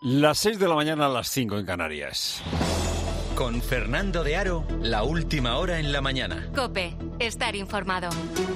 Las 6 de la mañana a las 5 en Canarias. Con Fernando de Aro, la última hora en la mañana. COPE, estar informado.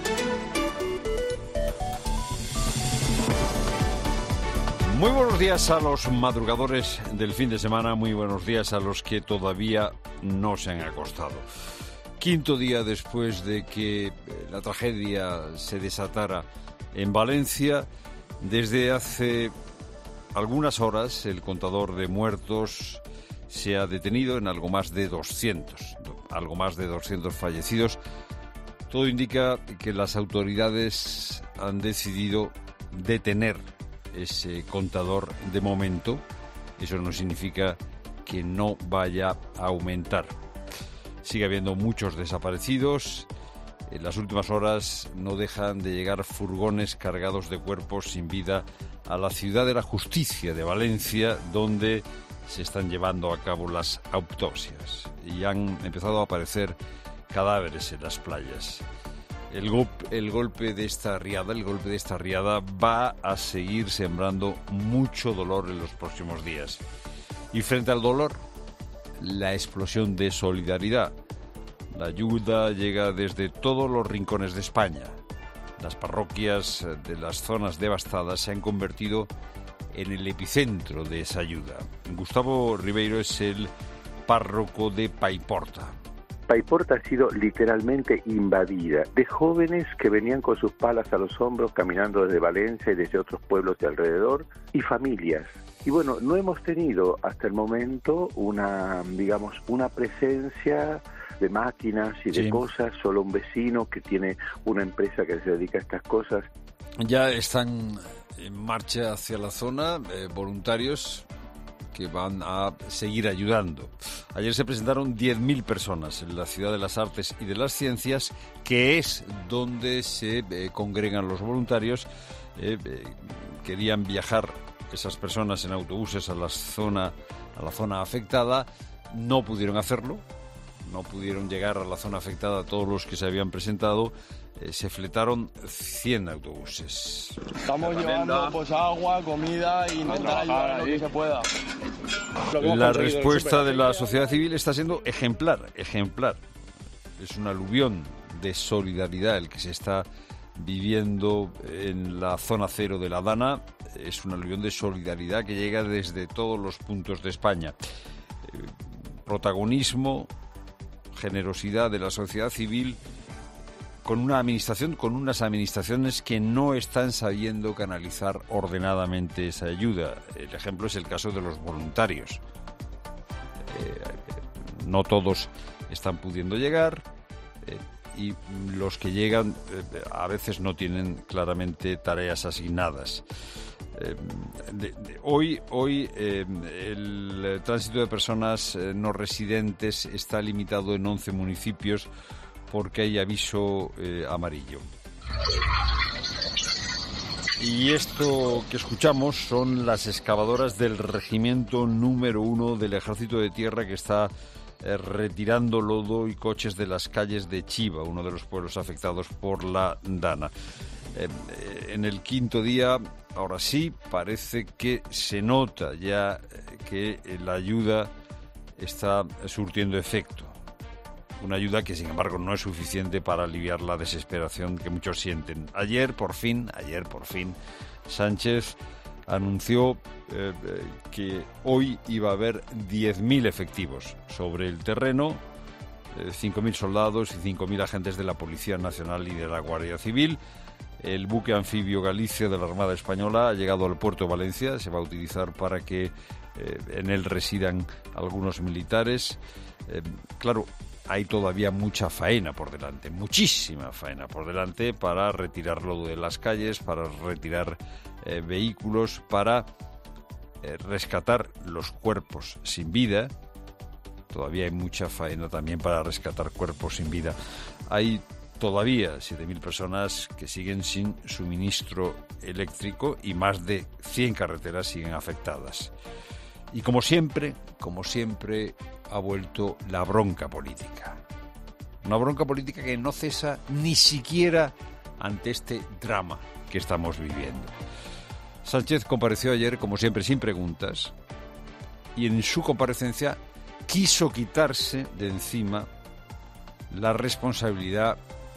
Muy buenos días a los madrugadores del fin de semana, muy buenos días a los que todavía no se han acostado. Quinto día después de que la tragedia se desatara en Valencia, desde hace algunas horas el contador de muertos se ha detenido en algo más de 200 fallecidos. Todo indica que las autoridades han decidido detener ese contador de momento. Eso no significa que no vaya a aumentar. Sigue habiendo muchos desaparecidos. En las últimas horas no dejan de llegar furgones cargados de cuerpos sin vida a la ciudad de la justicia de Valencia, donde se están llevando a cabo las autopsias y han empezado a aparecer cadáveres en las playas. El golpe de esta riada va a seguir sembrando mucho dolor en los próximos días. Y frente al dolor, la explosión de solidaridad. La ayuda llega desde todos los rincones de España. Las parroquias de las zonas devastadas se han convertido en el epicentro de esa ayuda. Gustavo Ribeiro es el párroco de Paiporta. Paiporta ha sido literalmente invadida de jóvenes que venían con sus palas a los hombros caminando desde Valencia y desde otros pueblos de alrededor, y familias. Y bueno, no hemos tenido hasta el momento una presencia de máquinas y de cosas, solo un vecino que tiene una empresa que se dedica a estas cosas. Ya están en marcha hacia la zona voluntarios que van a seguir ayudando. Ayer se presentaron 10.000 personas en la Ciudad de las Artes y de las Ciencias, que es donde se congregan los voluntarios. Querían viajar esas personas en autobuses a la zona afectada, no pudieron hacerlo. No pudieron llegar a la zona afectada todos los que se habían presentado. Se fletaron 100 autobuses. Estamos llevando agua, comida e intentar ayudar lo que se pueda. La respuesta de la sociedad civil está siendo ejemplar. Es un aluvión de solidaridad el que se está viviendo en la zona cero de la Dana. Es un aluvión de solidaridad que llega desde todos los puntos de España. Protagonismo, generosidad de la sociedad civil con unas administraciones que no están sabiendo canalizar ordenadamente esa ayuda. El ejemplo es el caso de los voluntarios. No todos están pudiendo llegar y los que llegan a veces no tienen claramente tareas asignadas. Hoy el tránsito de personas no residentes está limitado en 11 municipios porque hay aviso amarillo. Y esto que escuchamos son las excavadoras del Regimiento número 1 del Ejército de Tierra, que está retirando lodo y coches de las calles de Chiva, uno de los pueblos afectados por la Dana. En el quinto día, ahora sí, parece que se nota ya que la ayuda está surtiendo efecto. Una ayuda que, sin embargo, no es suficiente para aliviar la desesperación que muchos sienten. Ayer, por fin, Sánchez anunció que hoy iba a haber 10.000 efectivos sobre el terreno, 5.000 soldados y 5.000 agentes de la Policía Nacional y de la Guardia Civil. El buque anfibio Galicia de la Armada Española ha llegado al puerto de Valencia. Se va a utilizar para que en él residan algunos militares. Claro, hay todavía mucha faena por delante, muchísima faena por delante para retirarlo de las calles, para retirar vehículos, para rescatar los cuerpos sin vida. Todavía hay mucha faena también para rescatar cuerpos sin vida. Hay todavía 7.000 personas que siguen sin suministro eléctrico y más de 100 carreteras siguen afectadas. Y como siempre, ha vuelto la bronca política. Una bronca política que no cesa ni siquiera ante este drama que estamos viviendo. Sánchez compareció ayer, como siempre, sin preguntas, y en su comparecencia quiso quitarse de encima la responsabilidad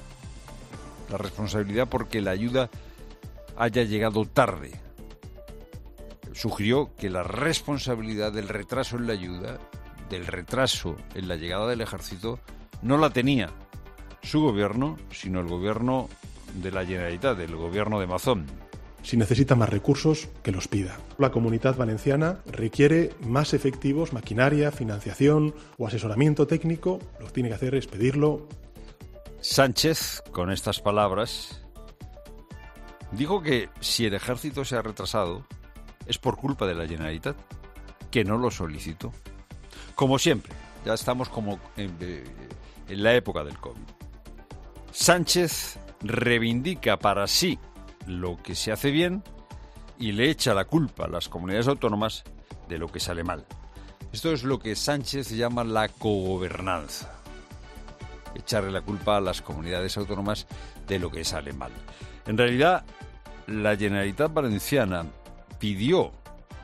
porque la ayuda haya llegado tarde. Sugirió que la responsabilidad del retraso en la ayuda, del retraso en la llegada del ejército, no la tenía su gobierno, sino el gobierno de la Generalitat, del gobierno de Mazón. Si necesita más recursos, que los pida. La Comunitat Valenciana requiere más efectivos, maquinaria, financiación o asesoramiento técnico. Lo que tiene que hacer es pedirlo. Sánchez, con estas palabras, dijo que si el ejército se ha retrasado es por culpa de la Generalitat, que no lo solicitó. Como siempre, ya estamos como en la época del COVID. Sánchez reivindica para sí lo que se hace bien y le echa la culpa a las comunidades autónomas de lo que sale mal. Esto es lo que Sánchez llama la cogobernanza. Echarle la culpa a las comunidades autónomas de lo que sale mal. En realidad, la Generalitat Valenciana pidió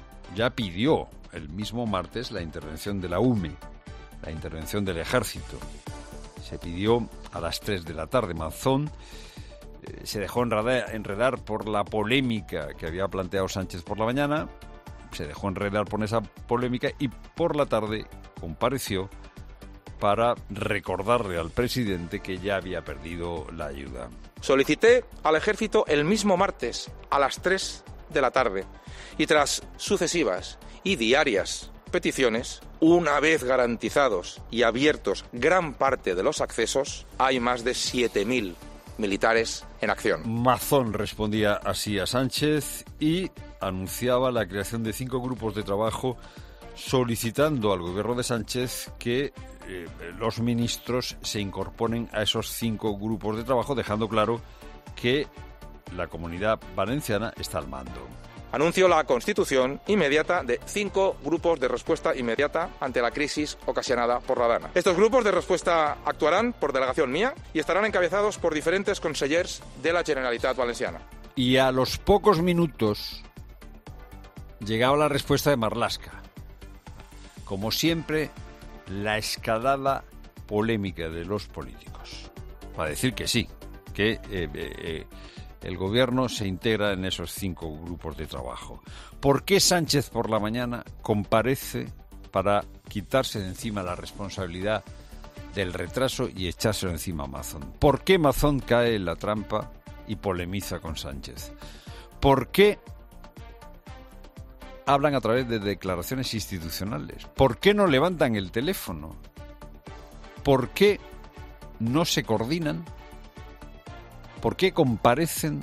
el mismo martes la intervención de la UME, la intervención del ejército. Se pidió a las 3 de la tarde. Mazón se dejó enredar por la polémica que había planteado Sánchez por la mañana, se dejó enredar por esa polémica y por la tarde compareció para recordarle al presidente que ya había perdido la ayuda. Solicité al ejército el mismo martes a las 3 de la tarde y tras sucesivas y diarias peticiones, una vez garantizados y abiertos gran parte de los accesos, hay más de 7.000 militares en acción. Mazón respondía así a Sánchez y anunciaba la creación de 5 grupos de trabajo, solicitando al gobierno de Sánchez que los ministros se incorporen a esos 5 grupos de trabajo, dejando claro que la Comunidad Valenciana está al mando. Anuncio la constitución inmediata de 5 grupos de respuesta inmediata ante la crisis ocasionada por la Dana. Estos grupos de respuesta actuarán por delegación mía y estarán encabezados por diferentes consellers de la Generalitat Valenciana. Y a los pocos minutos llegaba la respuesta de Marlaska. Como siempre, la escalada polémica de los políticos. Para decir que sí, que el gobierno se integra en esos 5 grupos de trabajo. ¿Por qué Sánchez por la mañana comparece para quitarse de encima la responsabilidad del retraso y echárselo encima a Mazón? ¿Por qué Mazón cae en la trampa y polemiza con Sánchez? ¿Por qué hablan a través de declaraciones institucionales? ¿Por qué no levantan el teléfono? ¿Por qué no se coordinan? ¿Por qué comparecen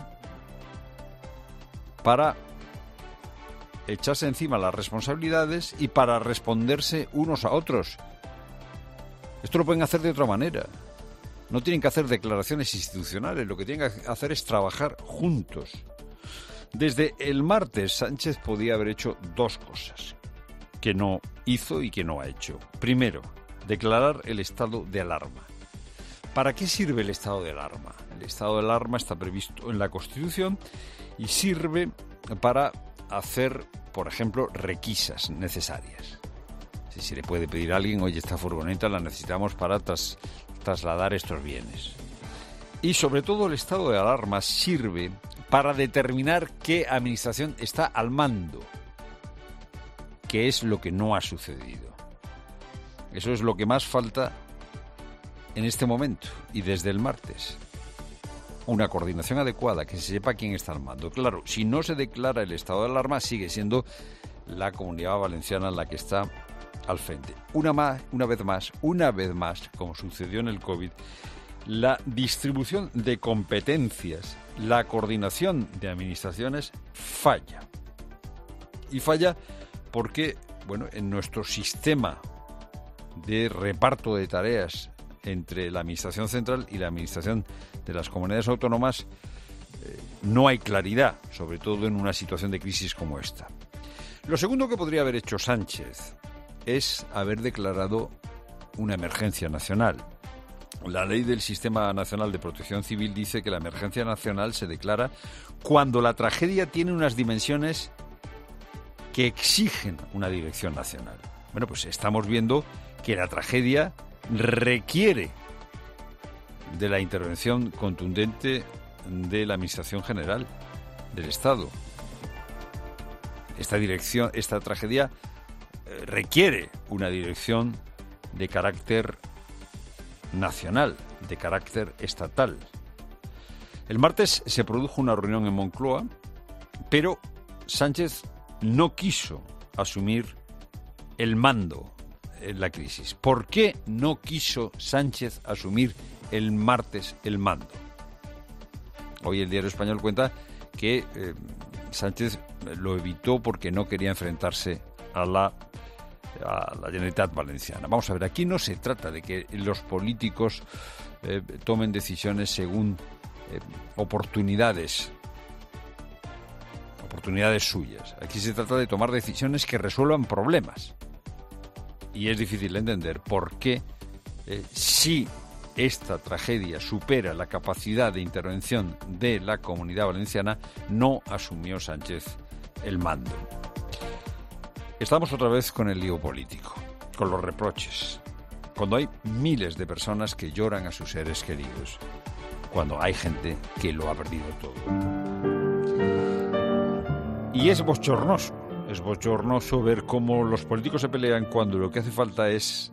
para echarse encima las responsabilidades y para responderse unos a otros? Esto lo pueden hacer de otra manera. No tienen que hacer declaraciones institucionales, lo que tienen que hacer es trabajar juntos. Desde el martes, Sánchez podía haber hecho 2 cosas que no hizo y que no ha hecho. Primero, declarar el estado de alarma. ¿Para qué sirve el estado de alarma? El estado de alarma está previsto en la Constitución y sirve para hacer, por ejemplo, requisas necesarias. Si se le puede pedir a alguien, oye, esta furgoneta la necesitamos para trasladar estos bienes. Y sobre todo el estado de alarma sirve para determinar qué administración está al mando, que es lo que no ha sucedido. Eso es lo que más falta en este momento y desde el martes. Una coordinación adecuada, que se sepa quién está al mando. Claro, si no se declara el estado de alarma, sigue siendo la Comunidad Valenciana la que está al frente. Una vez más, como sucedió en el COVID, la distribución de competencias, la coordinación de administraciones falla. Y falla porque, en nuestro sistema de reparto de tareas entre la Administración Central y la Administración de las comunidades autónomas no hay claridad, sobre todo en una situación de crisis como esta. Lo segundo que podría haber hecho Sánchez es haber declarado una emergencia nacional. La ley del Sistema Nacional de Protección Civil dice que la emergencia nacional se declara cuando la tragedia tiene unas dimensiones que exigen una dirección nacional. Bueno, pues estamos viendo que la tragedia requiere de la intervención contundente de la Administración General del Estado. Esta tragedia requiere una dirección de carácter nacional, de carácter estatal. El martes se produjo una reunión en Moncloa, pero Sánchez no quiso asumir el mando en la crisis. ¿Por qué no quiso Sánchez asumir el martes el mando? Hoy el Diario Español cuenta que Sánchez lo evitó porque no quería enfrentarse a la Generalitat Valenciana. Vamos a ver, aquí no se trata de que los políticos tomen decisiones según oportunidades suyas. Aquí se trata de tomar decisiones que resuelvan problemas. Y es difícil entender por qué, si esta tragedia supera la capacidad de intervención de la Comunidad Valenciana, no asumió Sánchez el mando. Estamos otra vez con el lío político, con los reproches, cuando hay miles de personas que lloran a sus seres queridos, cuando hay gente que lo ha perdido todo. Y es bochornoso ver cómo los políticos se pelean cuando lo que hace falta es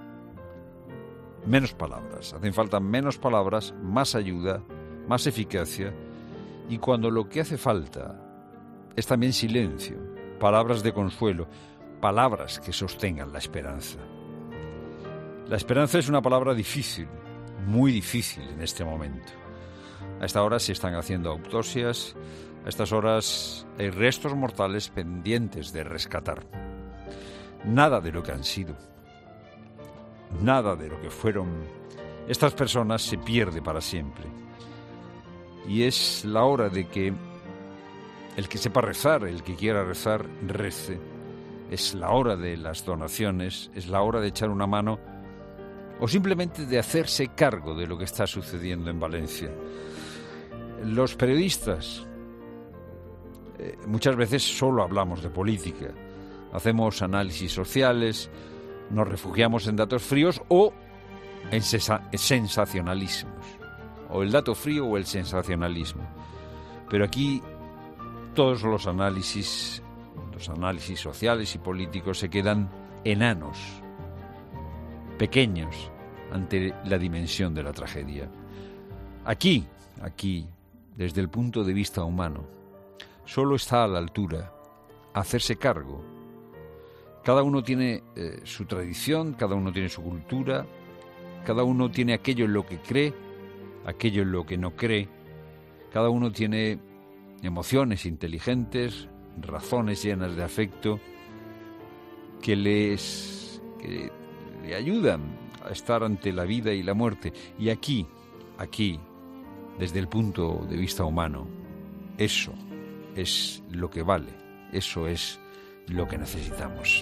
menos palabras. Hacen falta menos palabras, más ayuda, más eficacia, y cuando lo que hace falta es también silencio, palabras de consuelo, palabras que sostengan la esperanza. La esperanza es una palabra difícil, muy difícil en este momento. A esta hora se están haciendo autopsias, a estas horas hay restos mortales pendientes de rescatar. Nada de lo que han sido, nada de lo que fueron estas personas se pierde para siempre. Y es la hora de que el que sepa rezar, el que quiera rezar, rece. Es la hora de las donaciones, es la hora de echar una mano o simplemente de hacerse cargo de lo que está sucediendo en Valencia. Los periodistas muchas veces solo hablamos de política, hacemos análisis sociales, nos refugiamos en datos fríos o en sensacionalismos, o el dato frío o el sensacionalismo. Pero aquí todos los análisis sociales y políticos se quedan enanos, pequeños ante la dimensión de la tragedia. Aquí, desde el punto de vista humano, solo está a la altura hacerse cargo. Cada uno tiene su tradición, cada uno tiene su cultura, cada uno tiene aquello en lo que cree, aquello en lo que no cree, cada uno tiene emociones inteligentes, razones llenas de afecto que le ayudan a estar ante la vida y la muerte. Y aquí, desde el punto de vista humano, eso es lo que vale, eso es lo que necesitamos.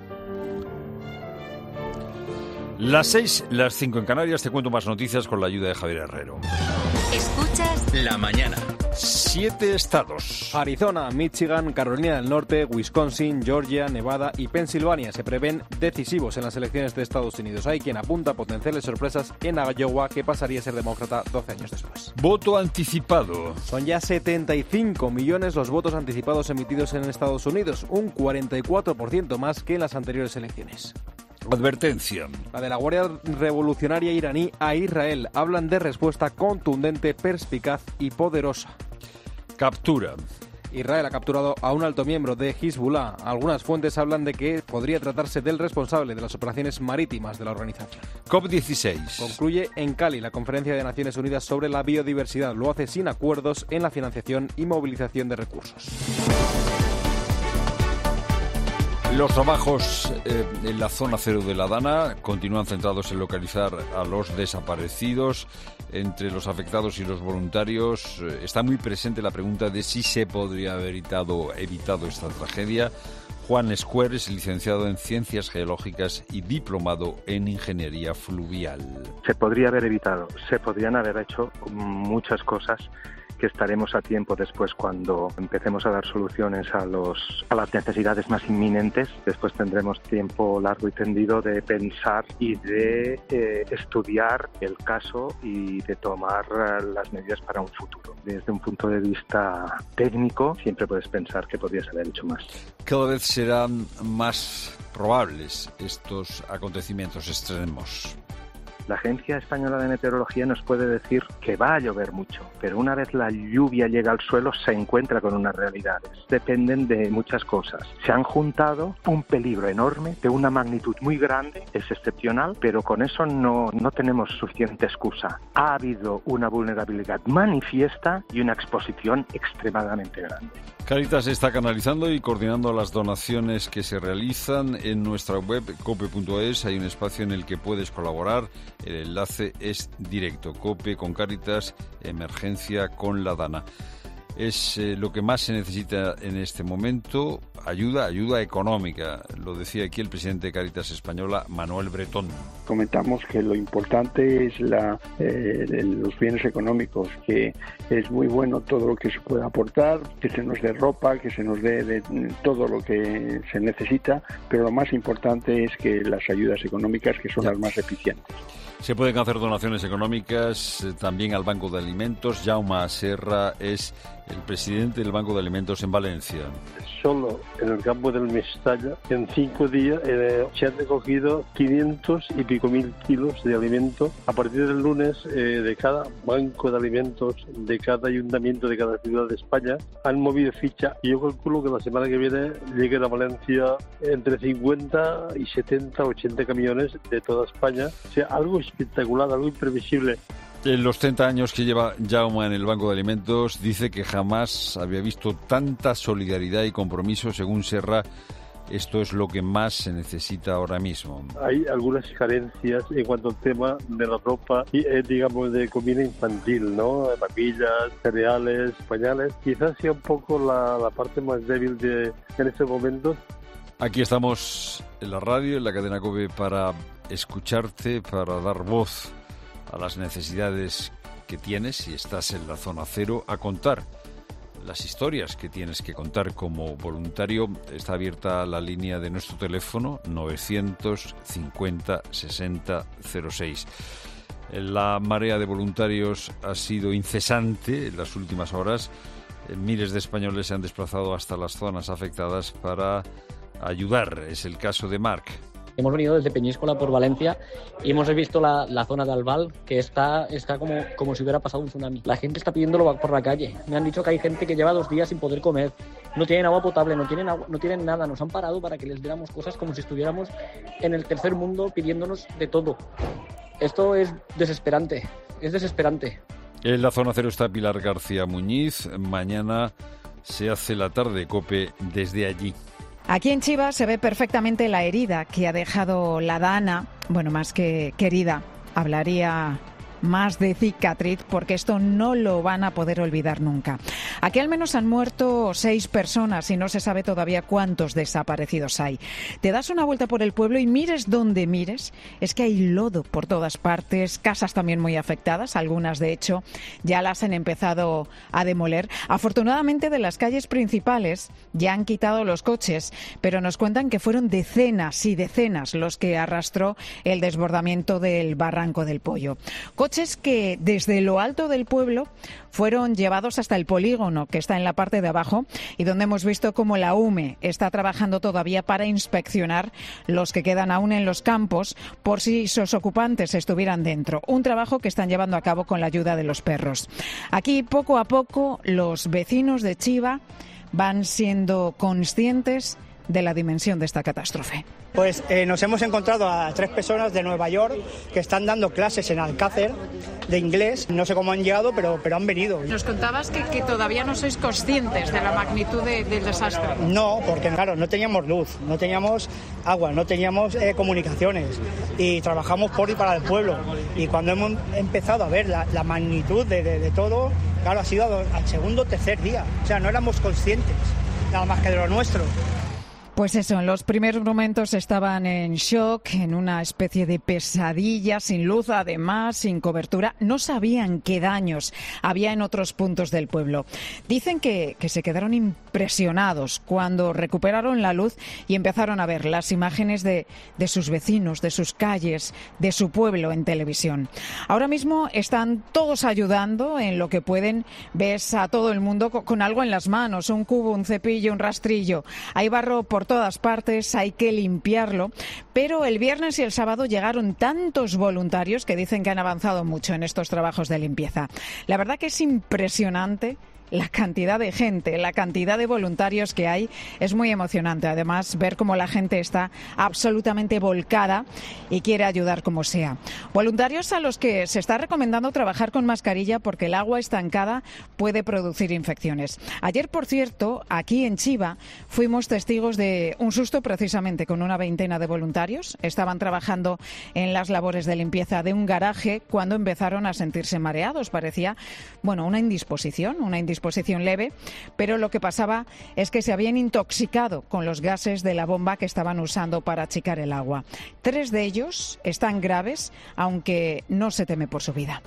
Las 6, las 5 en Canarias. Te cuento más noticias con la ayuda de Javier Herrero. Escuchas La Mañana. 7 estados. Arizona, Michigan, Carolina del Norte, Wisconsin, Georgia, Nevada y Pensilvania se prevén decisivos en las elecciones de Estados Unidos. Hay quien apunta a potenciales sorpresas en Iowa, que pasaría a ser demócrata 12 años después. Voto anticipado. Son ya 75 millones los votos anticipados emitidos en Estados Unidos, un 44% más que en las anteriores elecciones. Advertencia. La de la Guardia Revolucionaria iraní a Israel. Hablan de respuesta contundente, perspicaz y poderosa. Captura. Israel ha capturado a un alto miembro de Hezbollah. Algunas fuentes hablan de que podría tratarse del responsable de las operaciones marítimas de la organización. COP16. Concluye en Cali la Conferencia de Naciones Unidas sobre la biodiversidad. Lo hace sin acuerdos en la financiación y movilización de recursos. Los trabajos en la zona cero de la Dana continúan centrados en localizar a los desaparecidos. Entre los afectados y los voluntarios está muy presente la pregunta de si se podría haber evitado esta tragedia. Juan Escuer es licenciado en Ciencias Geológicas y diplomado en Ingeniería Fluvial. Se podría haber evitado, se podrían haber hecho muchas cosas que estaremos a tiempo después cuando empecemos a dar soluciones a las necesidades más inminentes. Después tendremos tiempo largo y tendido de pensar y de estudiar el caso y de tomar las medidas para un futuro. Desde un punto de vista técnico, siempre puedes pensar que podrías haber hecho más. Cada vez serán más probables estos acontecimientos extremos. La Agencia Española de Meteorología nos puede decir que va a llover mucho, pero una vez la lluvia llega al suelo se encuentra con unas realidades. Dependen de muchas cosas. Se han juntado un peligro enorme de una magnitud muy grande, es excepcional, pero con eso no tenemos suficiente excusa. Ha habido una vulnerabilidad manifiesta y una exposición extremadamente grande. Cáritas está canalizando y coordinando las donaciones que se realizan. En nuestra web cope.es hay un espacio en el que puedes colaborar. El enlace es directo. Cope con Cáritas, emergencia con la Dana. Es lo que más se necesita en este momento, ayuda económica. Lo decía aquí el presidente de Cáritas Española, Manuel Bretón. Comentamos que lo importante es los bienes económicos, que es muy bueno todo lo que se pueda aportar, que se nos dé ropa, que se nos dé de todo lo que se necesita, pero lo más importante es que las ayudas económicas, que son las más eficientes. Se pueden hacer donaciones económicas también al Banco de Alimentos. Jaume Serra es el presidente del Banco de Alimentos en Valencia. Solo en el campo del Mestalla, en 5 días, se han recogido 500 y pico mil kilos de alimento. A partir del lunes, de cada banco de alimentos, de cada ayuntamiento, de cada ciudad de España, han movido ficha. Y yo calculo que la semana que viene lleguen a Valencia entre 50 y 70, 80 camiones de toda España. O sea, algo espectacular, algo imprevisible. En los 30 años que lleva Jaume en el Banco de Alimentos, dice que jamás había visto tanta solidaridad y compromiso. Según Serra, esto es lo que más se necesita ahora mismo. Hay algunas carencias en cuanto al tema de la ropa y, digamos, de comida infantil, ¿no? Papillas, cereales, pañales. Quizás sea un poco la parte más débil en estos momentos. Aquí estamos en la radio, en la cadena COPE, para escucharte, para dar voz a las necesidades que tienes si estás en la zona cero, a contar las historias que tienes que contar como voluntario. Está abierta la línea de nuestro teléfono 950 60 06. La marea de voluntarios ha sido incesante en las últimas horas. Miles de españoles se han desplazado hasta las zonas afectadas para ayudar. Es el caso de Marc. Hemos venido desde Peñíscola por Valencia y hemos visto la zona de Albal, que está como si hubiera pasado un tsunami. La gente está pidiéndolo por la calle. Me han dicho que hay gente que lleva 2 días sin poder comer. No tienen agua potable, no tienen nada. Nos han parado para que les diéramos cosas como si estuviéramos en el tercer mundo pidiéndonos de todo. Esto es desesperante, es desesperante. En la zona cero está Pilar García Muñiz. Mañana se hace la tarde COPE desde allí. Aquí en Chiva se ve perfectamente la herida que ha dejado la Dana. Bueno, más que herida, hablaría más de cicatriz, porque esto no lo van a poder olvidar nunca. Aquí al menos han muerto 6 personas y no se sabe todavía cuántos desaparecidos hay. Te das una vuelta por el pueblo y mires donde mires, es que hay lodo por todas partes, casas también muy afectadas, algunas de hecho ya las han empezado a demoler. Afortunadamente de las calles principales ya han quitado los coches, pero nos cuentan que fueron decenas y decenas los que arrastró el desbordamiento del Barranco del Pollo. Coches que desde lo alto del pueblo fueron llevados hasta el polígono, que está en la parte de abajo, y donde hemos visto cómo la UME está trabajando todavía para inspeccionar los que quedan aún en los campos por si sus ocupantes estuvieran dentro. Un trabajo que están llevando a cabo con la ayuda de los perros. Aquí, poco a poco, los vecinos de Chiva van siendo conscientes de la dimensión de esta catástrofe. Pues nos hemos encontrado a 3 personas de Nueva York que están dando clases en Alcácer de inglés. No sé cómo han llegado, pero han venido. Nos contabas que todavía no sois conscientes de la magnitud del desastre. No, porque claro, no teníamos luz, no teníamos agua, no teníamos comunicaciones y trabajamos por y para el pueblo. Y cuando hemos empezado a ver la magnitud de todo, claro, ha sido al segundo o tercer día. O sea, no éramos conscientes, nada más que de lo nuestro. Pues eso, en los primeros momentos estaban en shock, en una especie de pesadilla, sin luz, además, sin cobertura. No sabían qué daños había en otros puntos del pueblo. Dicen que se quedaron impresionados cuando recuperaron la luz y empezaron a ver las imágenes de sus vecinos, de sus calles, de su pueblo en televisión. Ahora mismo están todos ayudando en lo que pueden. Ves a todo el mundo con algo en las manos, un cubo, un cepillo, un rastrillo. Hay barro por todas partes, hay que limpiarlo, pero el viernes y el sábado llegaron tantos voluntarios que dicen que han avanzado mucho en estos trabajos de limpieza. La verdad que es impresionante la cantidad de gente, la cantidad de voluntarios que hay. Es muy emocionante, además, ver cómo la gente está absolutamente volcada y quiere ayudar como sea. Voluntarios a los que se está recomendando trabajar con mascarilla porque el agua estancada puede producir infecciones. Ayer, por cierto, aquí en Chiva, fuimos testigos de un susto precisamente con una veintena de voluntarios. Estaban trabajando en las labores de limpieza de un garaje cuando empezaron a sentirse mareados. Parecía, una indisposición leve, pero lo que pasaba es que se habían intoxicado con los gases de la bomba que estaban usando para achicar el agua. 3 de ellos están graves, aunque no se teme por su vida.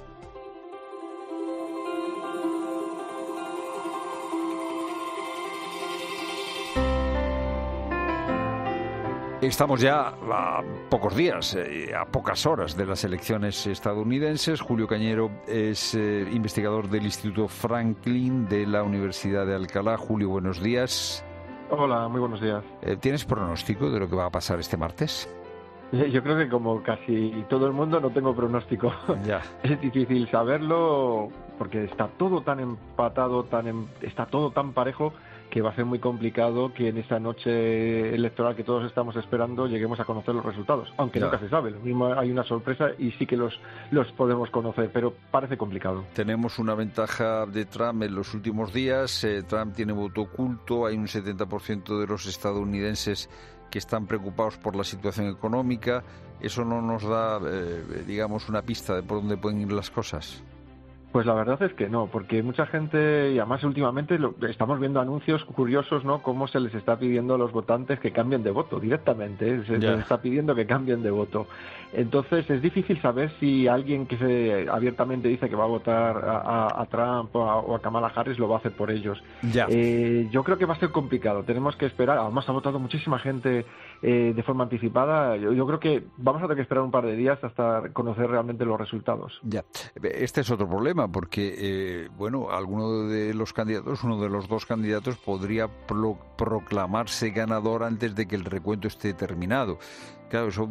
Estamos ya a pocos días, a pocas horas de las elecciones estadounidenses. Julio Cañero es investigador del Instituto Franklin de la Universidad de Alcalá. Julio, buenos días. Hola, muy buenos días. ¿Tienes pronóstico de lo que va a pasar este martes? Yo creo que como casi todo el mundo no tengo pronóstico. Ya. Es difícil saberlo porque está todo tan empatado, está todo tan parejo que va a ser muy complicado que en esa noche electoral que todos estamos esperando lleguemos a conocer los resultados, aunque nunca se sabe. Lo mismo hay una sorpresa y sí que los podemos conocer, pero parece complicado. Tenemos una ventaja de Trump en los últimos días. Trump tiene voto oculto, hay un 70% de los estadounidenses que están preocupados por la situación económica. ¿Eso no nos da, una pista de por dónde pueden ir las cosas? Pues la verdad es que no, porque mucha gente, y además últimamente estamos viendo anuncios curiosos, ¿no? Cómo se les está pidiendo a los votantes que cambien de voto directamente, se les está pidiendo que cambien de voto. Entonces es difícil saber si alguien que abiertamente dice que va a votar a Trump o a Kamala Harris lo va a hacer por ellos. Yo creo que va a ser complicado, tenemos que esperar. Además ha votado muchísima gente de forma anticipada. Yo creo que vamos a tener que esperar un par de días hasta conocer realmente los resultados. Ya, este es otro problema, porque alguno de los candidatos, uno de los dos candidatos, podría proclamarse ganador antes de que el recuento esté terminado. Claro, eso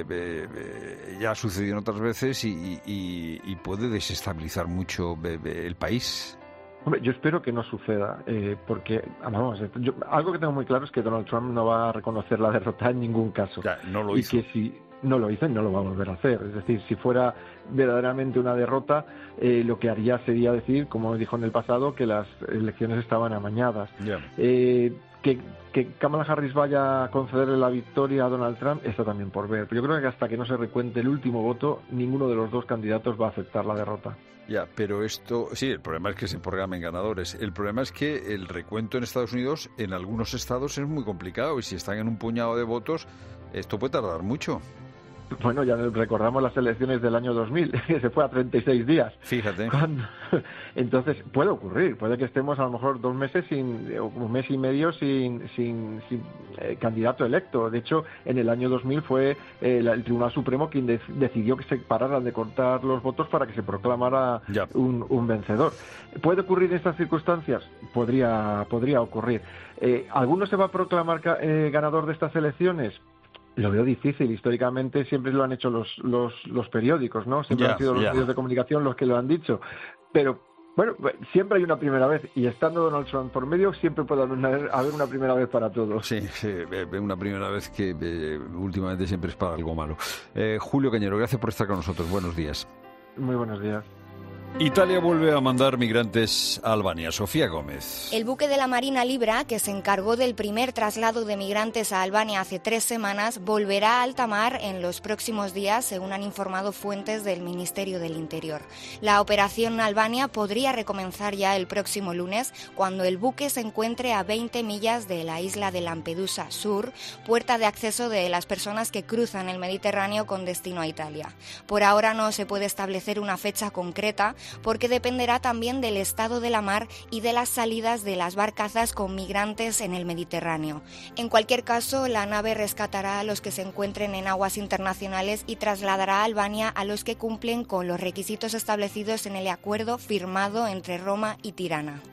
ya ha sucedido en otras veces y puede desestabilizar mucho el país. Hombre, yo espero que no suceda, porque algo que tengo muy claro es que Donald Trump no va a reconocer la derrota en ningún caso. Ya, no lo hizo. Y que si no lo hizo y no lo va a volver a hacer. Es decir, si fuera verdaderamente una derrota, lo que haría sería decir, como dijo en el pasado, que las elecciones estaban amañadas. Que Kamala Harris vaya a concederle la victoria a Donald Trump está también por ver. Pero yo creo que hasta que no se recuente el último voto, ninguno de los dos candidatos va a aceptar la derrota. Ya, pero esto, sí, el problema es que se programen ganadores. El problema es que el recuento en Estados Unidos, en algunos estados, es muy complicado y si están en un puñado de votos, esto puede tardar mucho. Bueno, ya recordamos las elecciones del año 2000, que se fue a 36 días. Fíjate. Entonces, puede ocurrir, puede que estemos a lo mejor 2 meses, un mes y medio sin candidato electo. De hecho, en el año 2000 fue el Tribunal Supremo quien decidió que se pararan de contar los votos para que se proclamara un vencedor. ¿Puede ocurrir en estas circunstancias? Podría ocurrir. ¿Alguno se va a proclamar ganador de estas elecciones? Lo veo difícil. Históricamente siempre lo han hecho los periódicos, ¿no? Siempre han sido los medios de comunicación los que lo han dicho. Pero, bueno, siempre hay una primera vez. Y estando Donald Trump por medio, siempre puede haber una primera vez para todos. Sí, una primera vez que últimamente siempre es para algo malo. Julio Cañero, gracias por estar con nosotros. Buenos días. Muy buenos días. Italia vuelve a mandar migrantes a Albania. Sofía Gómez. El buque de la Marina Libra, que se encargó del primer traslado de migrantes a Albania hace 3 semanas, volverá a alta mar en los próximos días, según han informado fuentes del Ministerio del Interior. La operación Albania podría recomenzar ya el próximo lunes, cuando el buque se encuentre a 20 millas de la isla de Lampedusa Sur, puerta de acceso de las personas que cruzan el Mediterráneo con destino a Italia. Por ahora no se puede establecer una fecha concreta, porque dependerá también del estado de la mar y de las salidas de las barcazas con migrantes en el Mediterráneo. En cualquier caso, la nave rescatará a los que se encuentren en aguas internacionales y trasladará a Albania a los que cumplen con los requisitos establecidos en el acuerdo firmado entre Roma y Tirana.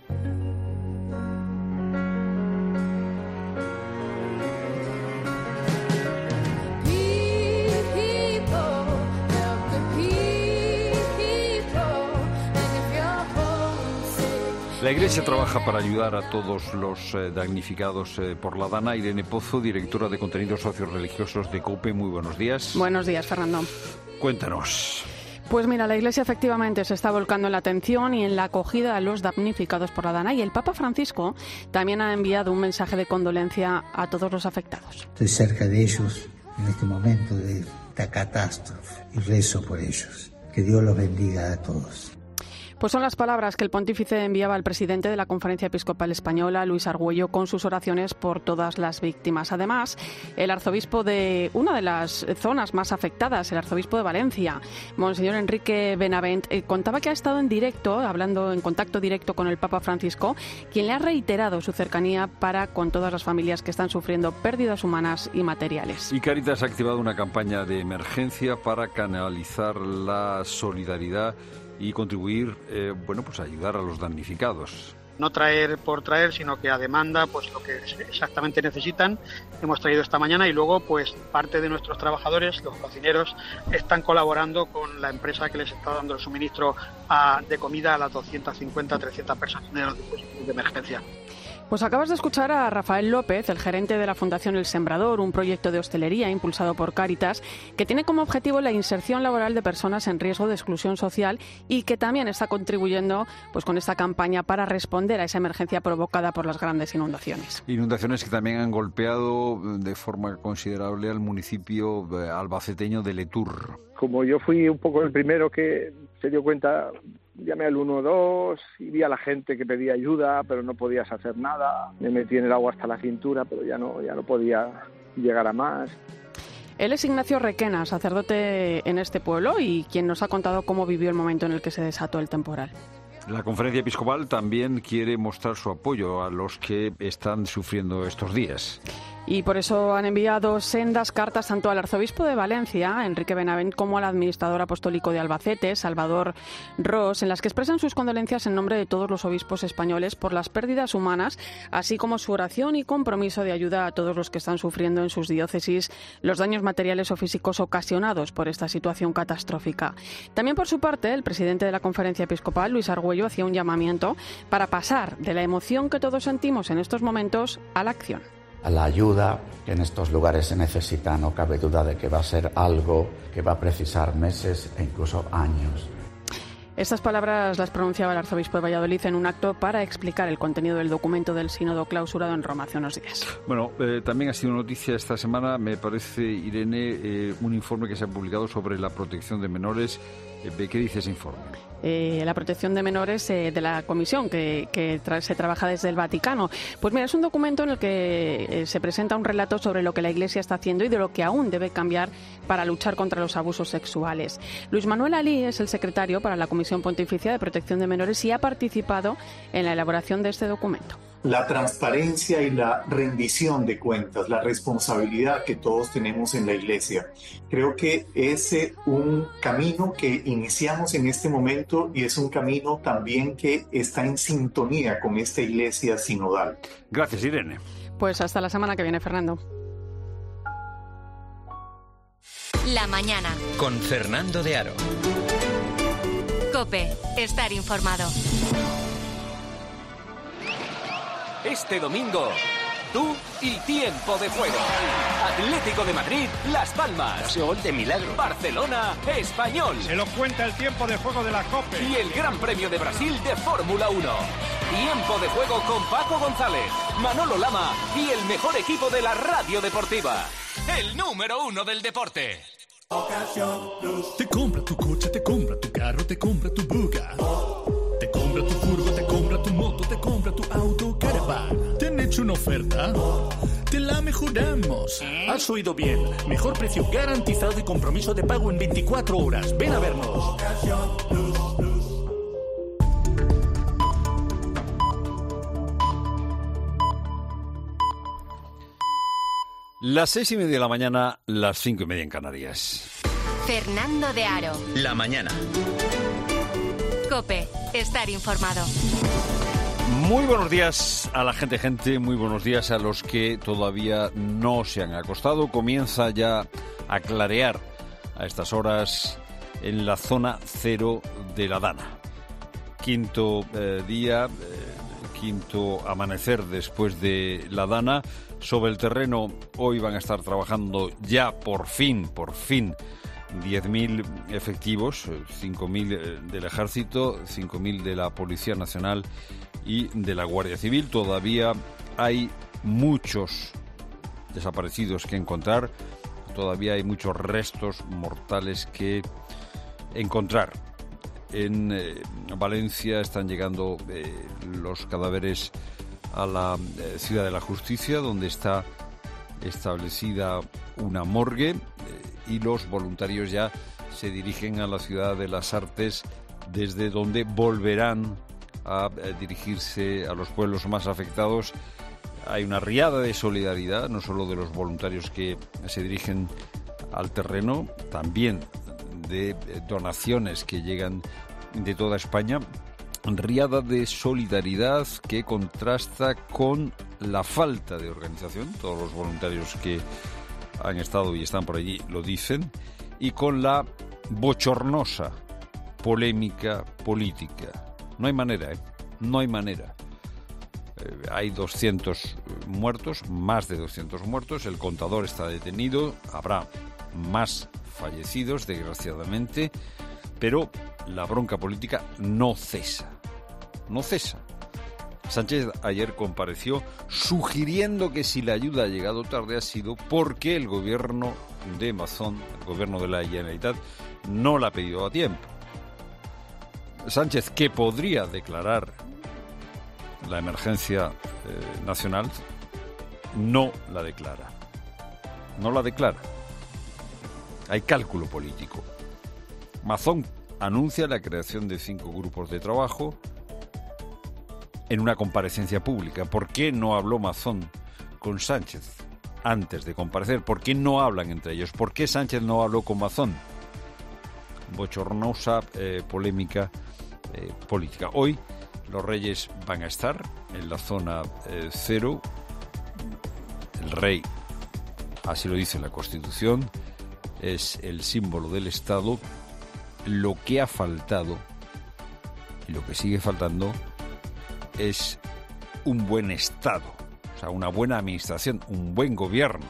La Iglesia trabaja para ayudar a todos los damnificados por la Dana. Irene Pozo, directora de contenidos socioreligiosos de COPE. Muy buenos días. Buenos días, Fernando. Cuéntanos. Pues mira, la Iglesia efectivamente se está volcando en la atención y en la acogida a los damnificados por la Dana, y el Papa Francisco también ha enviado un mensaje de condolencia a todos los afectados. Estoy cerca de ellos en este momento de esta catástrofe y rezo por ellos. Que Dios los bendiga a todos. Pues son las palabras que el pontífice enviaba al presidente de la Conferencia Episcopal Española, Luis Argüello, con sus oraciones por todas las víctimas. Además, el arzobispo de una de las zonas más afectadas, el arzobispo de Valencia, Monseñor Enrique Benavent, contaba que ha estado hablando en contacto directo con el Papa Francisco, quien le ha reiterado su cercanía para con todas las familias que están sufriendo pérdidas humanas y materiales. Y Cáritas ha activado una campaña de emergencia para canalizar la solidaridad y contribuir, pues a ayudar a los damnificados. No traer por traer, sino que a demanda, pues lo que exactamente necesitan, hemos traído esta mañana, y luego pues parte de nuestros trabajadores, los cocineros, están colaborando con la empresa que les está dando el suministro de comida a las 250, 300 personas de los dispositivos de emergencia. Pues acabas de escuchar a Rafael López, el gerente de la Fundación El Sembrador, un proyecto de hostelería impulsado por Cáritas, que tiene como objetivo la inserción laboral de personas en riesgo de exclusión social y que también está contribuyendo pues con esta campaña para responder a esa emergencia provocada por las grandes inundaciones. Inundaciones que también han golpeado de forma considerable al municipio albaceteño de Letur. Como yo fui un poco el primero que se dio cuenta, llamé al 112 y vi a la gente que pedía ayuda, pero no podías hacer nada. Me metí en el agua hasta la cintura, pero ya no podía llegar a más. Él es Ignacio Requena, sacerdote en este pueblo, y quien nos ha contado cómo vivió el momento en el que se desató el temporal. La Conferencia Episcopal también quiere mostrar su apoyo a los que están sufriendo estos días. Y por eso han enviado sendas cartas tanto al arzobispo de Valencia, Enrique Benavent, como al administrador apostólico de Albacete, Salvador Ros, en las que expresan sus condolencias en nombre de todos los obispos españoles por las pérdidas humanas, así como su oración y compromiso de ayuda a todos los que están sufriendo en sus diócesis los daños materiales o físicos ocasionados por esta situación catastrófica. También, por su parte, el presidente de la Conferencia Episcopal, Luis Argüello, hacía un llamamiento para pasar de la emoción que todos sentimos en estos momentos a la acción. A la ayuda que en estos lugares se necesita, no cabe duda de que va a ser algo que va a precisar meses e incluso años. Estas palabras las pronunciaba el arzobispo de Valladolid en un acto para explicar el contenido del documento del sínodo clausurado en Roma hace unos días. Bueno, también ha sido noticia esta semana, me parece, Irene, un informe que se ha publicado sobre la protección de menores. ¿Qué dice ese informe? La protección de menores de la comisión que se trabaja desde el Vaticano. Pues mira, es un documento en el que se presenta un relato sobre lo que la Iglesia está haciendo y de lo que aún debe cambiar para luchar contra los abusos sexuales. Luis Manuel Alí es el secretario para la Comisión Pontificia de Protección de Menores y ha participado en la elaboración de este documento. La transparencia y la rendición de cuentas, la responsabilidad que todos tenemos en la Iglesia. Creo que es un camino que iniciamos en este momento y es un camino también que está en sintonía con esta Iglesia sinodal. Gracias, Irene. Pues hasta la semana que viene, Fernando. La mañana. Con Fernando de Aro. COPE. Estar informado. Este domingo, tú y Tiempo de Fuego. Atlético de Madrid, Las Palmas. Gol de milagro. Barcelona, Español. Se lo cuenta el Tiempo de Juego de la COPE. Y el Gran Premio de Brasil de Fórmula 1. Tiempo de Juego con Paco González, Manolo Lama y el mejor equipo de la radio deportiva. El número 1 del deporte. Ocasión Plus. Te compra tu coche, te compra tu carro, te compra tu buga. Te compra tu furgo, te compra tu moto, te compra tu auto, caravan. ¿Te han hecho una oferta? Te la mejoramos. Has oído bien. Mejor precio garantizado y compromiso de pago en 24 horas. Ven a vernos. Ocasión Plus. Las 6:30 de la mañana, las 5:30 en Canarias. Fernando de Aro. La mañana. COPE. Estar informado. Muy buenos días a la gente, muy buenos días a los que todavía no se han acostado. Comienza ya a clarear a estas horas en la zona cero de la Dana. Quinto día, quinto amanecer después de la Dana. Sobre el terreno hoy van a estar trabajando ya por fin 10.000 efectivos, 5.000 del Ejército, 5.000 de la Policía Nacional y de la Guardia Civil. Todavía hay muchos desaparecidos que encontrar, todavía hay muchos restos mortales que encontrar. En Valencia están llegando los cadáveres a la Ciudad de la Justicia, donde está establecida una morgue, y los voluntarios ya se dirigen a la Ciudad de las Artes, desde donde volverán a dirigirse a los pueblos más afectados. Hay una riada de solidaridad, no solo de los voluntarios que se dirigen al terreno, también de donaciones que llegan de toda España. Riada de solidaridad que contrasta con la falta de organización, todos los voluntarios que han estado y están por allí lo dicen, y con la bochornosa polémica política. No hay manera, no hay manera. Hay 200 muertos, más de 200 muertos, el contador está detenido, habrá más fallecidos, desgraciadamente, pero la bronca política no cesa. No cesa. Sánchez ayer compareció sugiriendo que si la ayuda ha llegado tarde ha sido porque el gobierno de Mazón, el gobierno de la Generalitat, no la ha pedido a tiempo. Sánchez, que podría declarar la emergencia nacional, no la declara. No la declara. Hay cálculo político. Mazón anuncia la creación de 5 grupos de trabajo en una comparecencia pública. ¿Por qué no habló Mazón con Sánchez antes de comparecer? ¿Por qué no hablan entre ellos? ¿Por qué Sánchez no habló con Mazón? Bochornosa polémica política. Hoy los reyes van a estar en la zona cero. El rey, así lo dice la Constitución, es el símbolo del Estado. Lo que ha faltado y lo que sigue faltando es un buen Estado, o sea, una buena administración, un buen gobierno.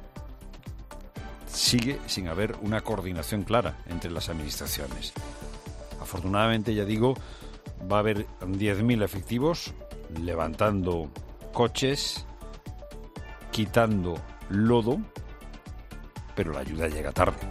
Sigue sin haber una coordinación clara entre las administraciones. Afortunadamente, ya digo, va a haber 10.000 efectivos levantando coches, quitando lodo, pero la ayuda llega tarde.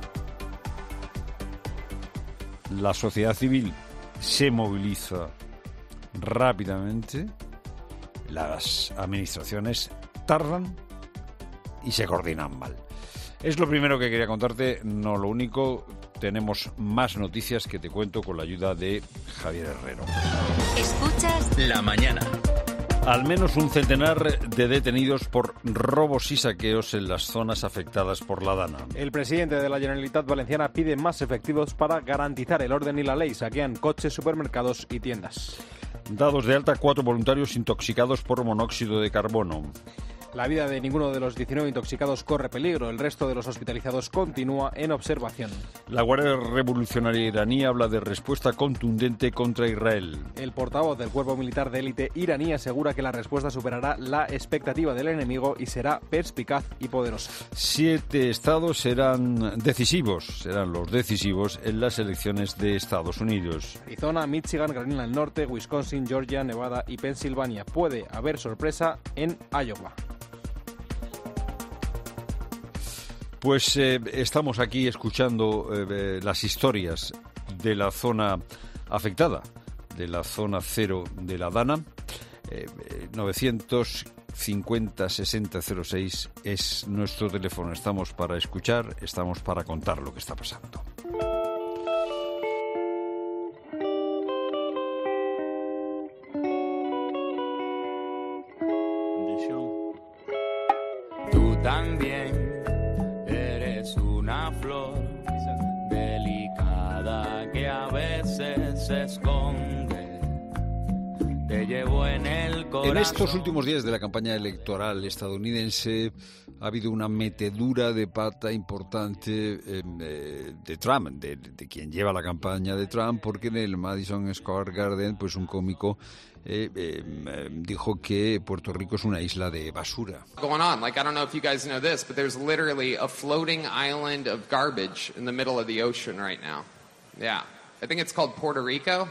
La sociedad civil se moviliza rápidamente, las administraciones tardan y se coordinan mal. Es lo primero que quería contarte, no lo único. Tenemos más noticias que te cuento con la ayuda de Javier Herrero. Escuchas La mañana. Al menos un centenar de detenidos por robos y saqueos en las zonas afectadas por la Dana. El presidente de la Generalitat Valenciana pide más efectivos para garantizar el orden y la ley. Saquean coches, supermercados y tiendas. Dados de alta 4 voluntarios intoxicados por monóxido de carbono. La vida de ninguno de los 19 intoxicados corre peligro. El resto de los hospitalizados continúa en observación. La Guardia Revolucionaria iraní habla de respuesta contundente contra Israel. El portavoz del cuerpo militar de élite iraní asegura que la respuesta superará la expectativa del enemigo y será perspicaz y poderosa. 7 estados serán los decisivos en las elecciones de Estados Unidos. Arizona, Michigan, Carolina del Norte, Wisconsin, Georgia, Nevada y Pensilvania. Puede haber sorpresa en Iowa. Pues estamos aquí escuchando las historias de la zona afectada, de la zona 0 de la Dana. 950-6006 es nuestro teléfono. Estamos para escuchar, estamos para contar lo que está pasando. Tú también eres una flor delicada que a veces se esconde. Te llevo en el corazón. En estos últimos días de la campaña electoral estadounidense ha habido una metedura de pata importante de Trump, de quien lleva la campaña de Trump, porque en el Madison Square Garden, pues un cómico dijo que Puerto Rico es una isla de basura. Going on, like I don't know if you guys know this, but there's literally a floating island of garbage in the middle of the ocean right now. Yeah, I think it's called Puerto Rico.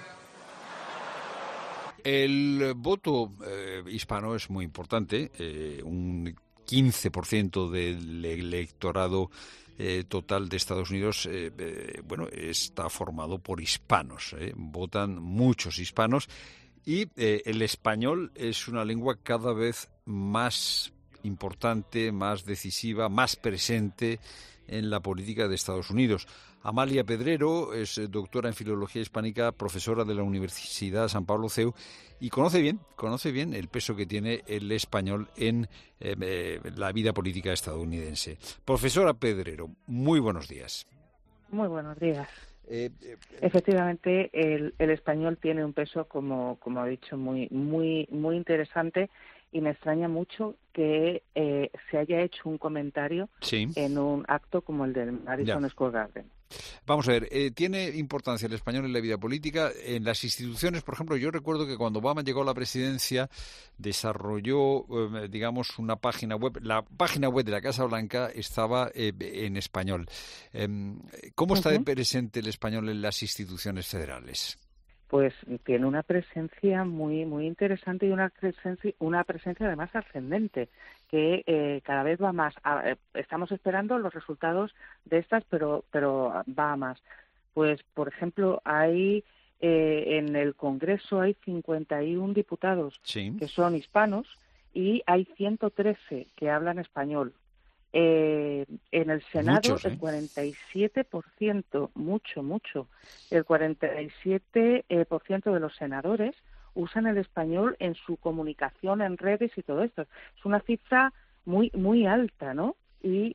El voto hispano es muy importante, un 15% del electorado total de Estados Unidos, está formado por hispanos, votan muchos hispanos. Y el español es una lengua cada vez más importante, más decisiva, más presente en la política de Estados Unidos. Amalia Pedrero es doctora en Filología Hispánica, profesora de la Universidad San Pablo CEU y conoce bien el peso que tiene el español en la vida política estadounidense. Profesora Pedrero, muy buenos días. Muy buenos días. Efectivamente, el español tiene un peso, como ha dicho, muy interesante, y me extraña mucho que se haya hecho un comentario en un acto como el del Madison Square Garden. Vamos a ver, ¿tiene importancia el español en la vida política? En las instituciones, por ejemplo, yo recuerdo que cuando Obama llegó a la presidencia desarrolló, una página web. La página web de la Casa Blanca estaba en español. ¿Cómo está de presente el español en las instituciones federales? Pues tiene una presencia muy interesante y una presencia además ascendente, que cada vez va más. Estamos esperando los resultados de estas, pero va a más. Pues, por ejemplo, hay en el Congreso hay 51 diputados que son hispanos y hay 113 que hablan español. En el Senado el 47%, mucho, el 47% de los senadores usan el español en su comunicación en redes y todo esto. Es una cifra muy alta, ¿no? Y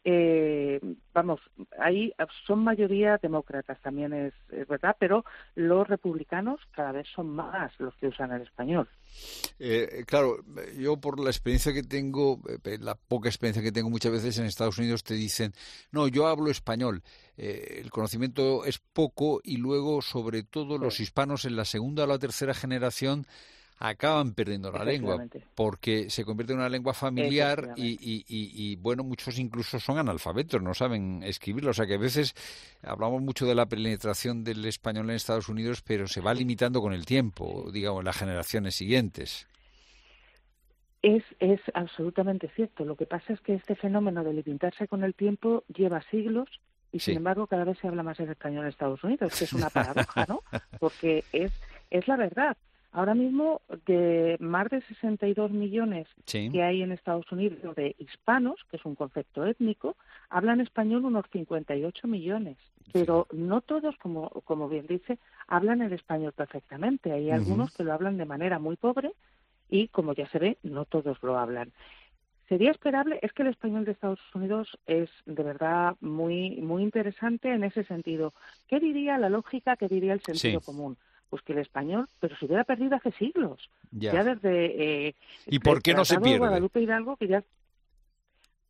ahí son mayoría demócratas, también es verdad, pero los republicanos cada vez son más los que usan el español. Claro, yo por la experiencia que tengo, la poca experiencia que tengo, muchas veces en Estados Unidos te dicen, no, yo hablo español. El conocimiento es poco y luego, sobre todo, los hispanos en la segunda o la tercera generación acaban perdiendo la lengua porque se convierte en una lengua familiar y muchos incluso son analfabetos, no saben escribirlo. O sea que a veces hablamos mucho de la penetración del español en Estados Unidos, pero se va limitando con el tiempo, en las generaciones siguientes. Es absolutamente cierto. Lo que pasa es que este fenómeno de limitarse con el tiempo lleva siglos y, sin embargo, cada vez se habla más en español en Estados Unidos, que es una paradoja, ¿no? Porque es la verdad. Ahora mismo, de más de 62 millones que hay en Estados Unidos de hispanos, que es un concepto étnico, hablan español unos 58 millones. Pero no todos, como bien dice, hablan el español perfectamente. Hay algunos que lo hablan de manera muy pobre y, como ya se ve, no todos lo hablan. Sería esperable, es que el español de Estados Unidos es de verdad muy interesante en ese sentido. ¿Qué diría la lógica, qué diría el sentido común? Pues que el español, pero se hubiera perdido hace siglos. Ya desde ¿Y por qué no se pierde? Guadalupe Hidalgo, que ya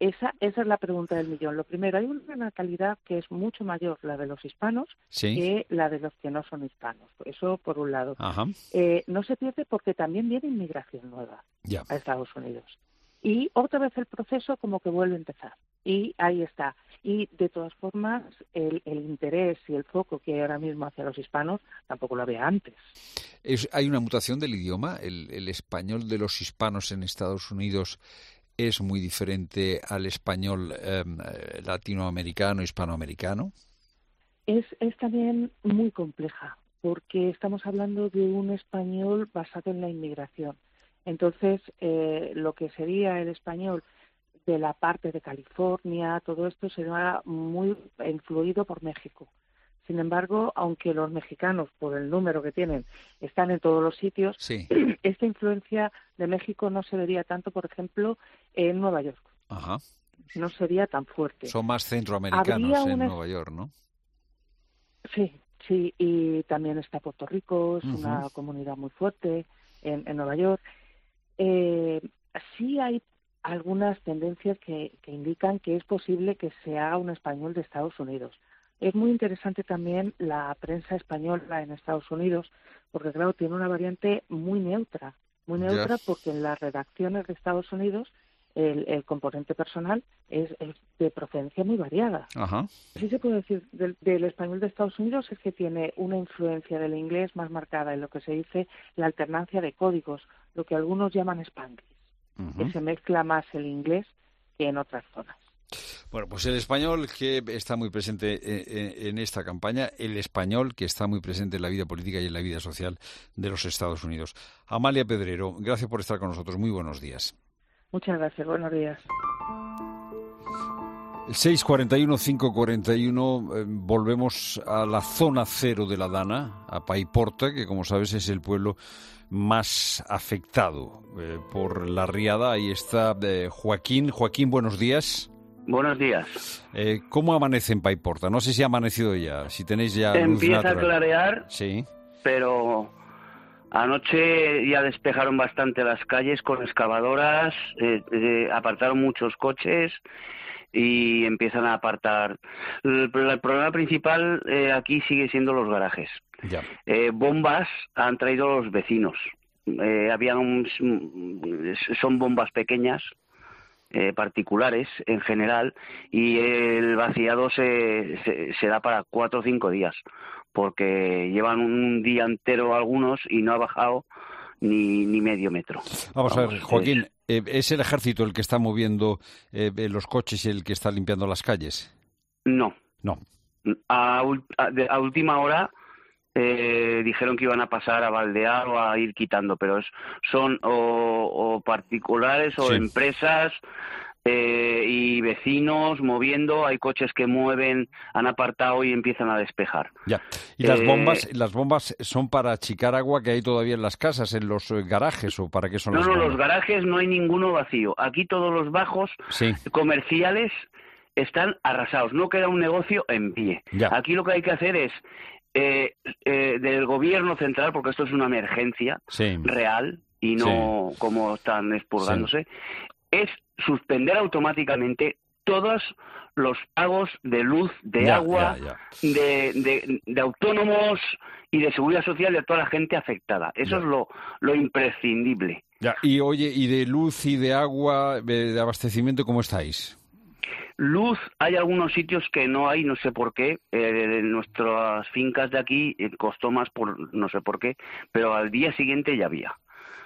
esa es la pregunta del millón. Lo primero, hay una natalidad que es mucho mayor, la de los hispanos, que la de los que no son hispanos. Eso por un lado. No se pierde porque también viene inmigración nueva a Estados Unidos. Y otra vez el proceso como que vuelve a empezar. Y ahí está. Y de todas formas, el interés y el foco que hay ahora mismo hacia los hispanos tampoco lo había antes. ¿Hay una mutación del idioma? ¿El español de los hispanos en Estados Unidos es muy diferente al español latinoamericano, hispanoamericano? Es también muy compleja, porque estamos hablando de un español basado en la inmigración. Entonces, lo que sería el español de la parte de California, todo esto será muy influido por México. Sin embargo, aunque los mexicanos, por el número que tienen, están en todos los sitios, esta influencia de México no se vería tanto, por ejemplo, en Nueva York. No sería tan fuerte. Son más centroamericanos en Nueva York, ¿no? Sí, y también está Puerto Rico, es una comunidad muy fuerte en Nueva York. Sí hay algunas tendencias que indican que es posible que se haga un español de Estados Unidos. Es muy interesante también la prensa española en Estados Unidos, porque claro, tiene una variante muy neutra porque en las redacciones de Estados Unidos el componente personal es de procedencia muy variada. Sí se puede decir del español de Estados Unidos es que tiene una influencia del inglés más marcada en lo que se dice la alternancia de códigos, lo que algunos llaman Spanglish, que se mezcla más el inglés que en otras zonas. Bueno, pues el español que está muy presente en esta campaña, el español que está muy presente en la vida política y en la vida social de los Estados Unidos. Amalia Pedrero, gracias por estar con nosotros. Muy buenos días. Muchas gracias. Buenos días. El 641-541, volvemos a la zona cero de la Dana, a Paiporta, que como sabes es el pueblo más afectado por la riada. Ahí está Joaquín. Joaquín, buenos días. Buenos días. ¿Cómo amanece en Paiporta? No sé si ha amanecido ya, si tenéis ya luz Empieza natural. a clarear, pero anoche ya despejaron bastante las calles con excavadoras, apartaron muchos coches y empiezan a apartar. El problema principal aquí sigue siendo los garajes. Bombas han traído los vecinos. Son bombas pequeñas, particulares en general, y el vaciado se da para 4 o 5 días, porque llevan un día entero algunos y no ha bajado ni medio metro. Vamos a ver, Joaquín, ¿es el ejército el que está moviendo los coches y el que está limpiando las calles? No. A última hora dijeron que iban a pasar a baldear o a ir quitando, pero son o particulares o empresas y vecinos moviendo. Hay coches que mueven, han apartado y empiezan a despejar. ¿Y las bombas son para achicar agua que hay todavía en las casas, en los garajes, o para qué son las bombas? No, los garajes no hay ninguno vacío. Aquí todos los bajos comerciales están arrasados. No queda un negocio en pie. Aquí lo que hay que hacer es del gobierno central, porque esto es una emergencia real y no como están expurgándose, es suspender automáticamente todos los pagos de luz, de agua, de autónomos y de seguridad social de toda la gente afectada. Eso es lo imprescindible. Y oye, ¿y de luz y de agua, de abastecimiento, cómo estáis? Luz, hay algunos sitios que no hay, no sé por qué. En nuestras fincas de aquí costó más, por no sé por qué, pero al día siguiente ya había.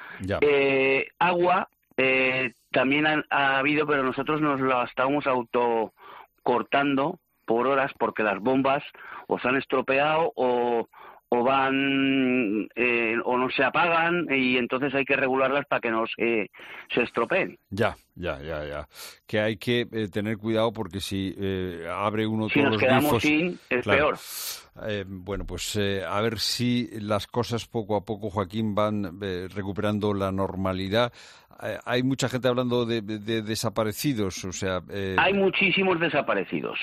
Agua también ha habido, pero nosotros nos la estábamos autocortando por horas porque las bombas o se han estropeado o van o no se apagan, y entonces hay que regularlas para que no se estropeen. Ya. Que hay que tener cuidado, porque si abre uno todos los grifos... Si nos quedamos sin, es peor. Bueno, pues a ver si las cosas poco a poco, Joaquín, van recuperando la normalidad. Hay mucha gente hablando de desaparecidos, o sea... Hay muchísimos desaparecidos.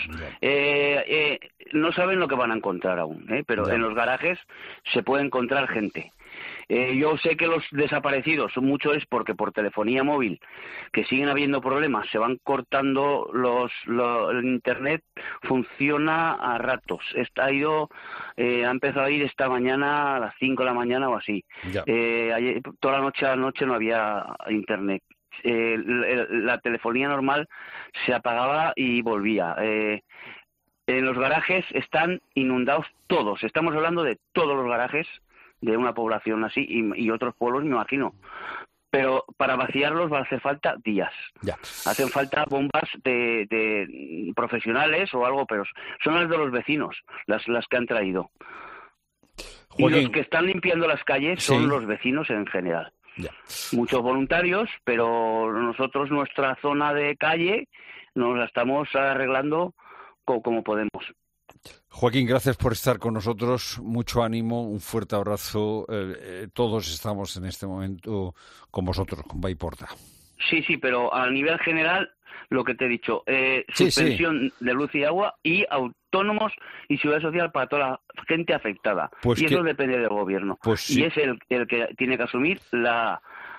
No saben lo que van a encontrar aún, pero en los garajes se puede encontrar gente. Yo sé que los desaparecidos, mucho es porque por telefonía móvil, que siguen habiendo problemas, se van cortando el internet, funciona a ratos. Ha empezado a ir esta mañana a las 5 de la mañana o así. Ayer, toda la noche no había internet. La telefonía normal se apagaba y volvía. En los garajes están inundados todos. Estamos hablando de todos los garajes de una población así y otros pueblos, me imagino. Pero para vaciarlos va a hacer falta días. Hacen falta bombas de profesionales o algo, pero son las de los vecinos las que han traído. Joaquín. Y los que están limpiando las calles son los vecinos en general. Muchos voluntarios, pero nosotros, nuestra zona de calle, nos la estamos arreglando como podemos. Joaquín, gracias por estar con nosotros. Mucho ánimo, un fuerte abrazo. Todos estamos en este momento con vosotros, con Paiporta. Sí, pero a nivel general, lo que te he dicho, suspensión de luz y agua y autónomos y seguridad social para toda la gente afectada. Y eso depende del gobierno. Y es el que tiene que asumir la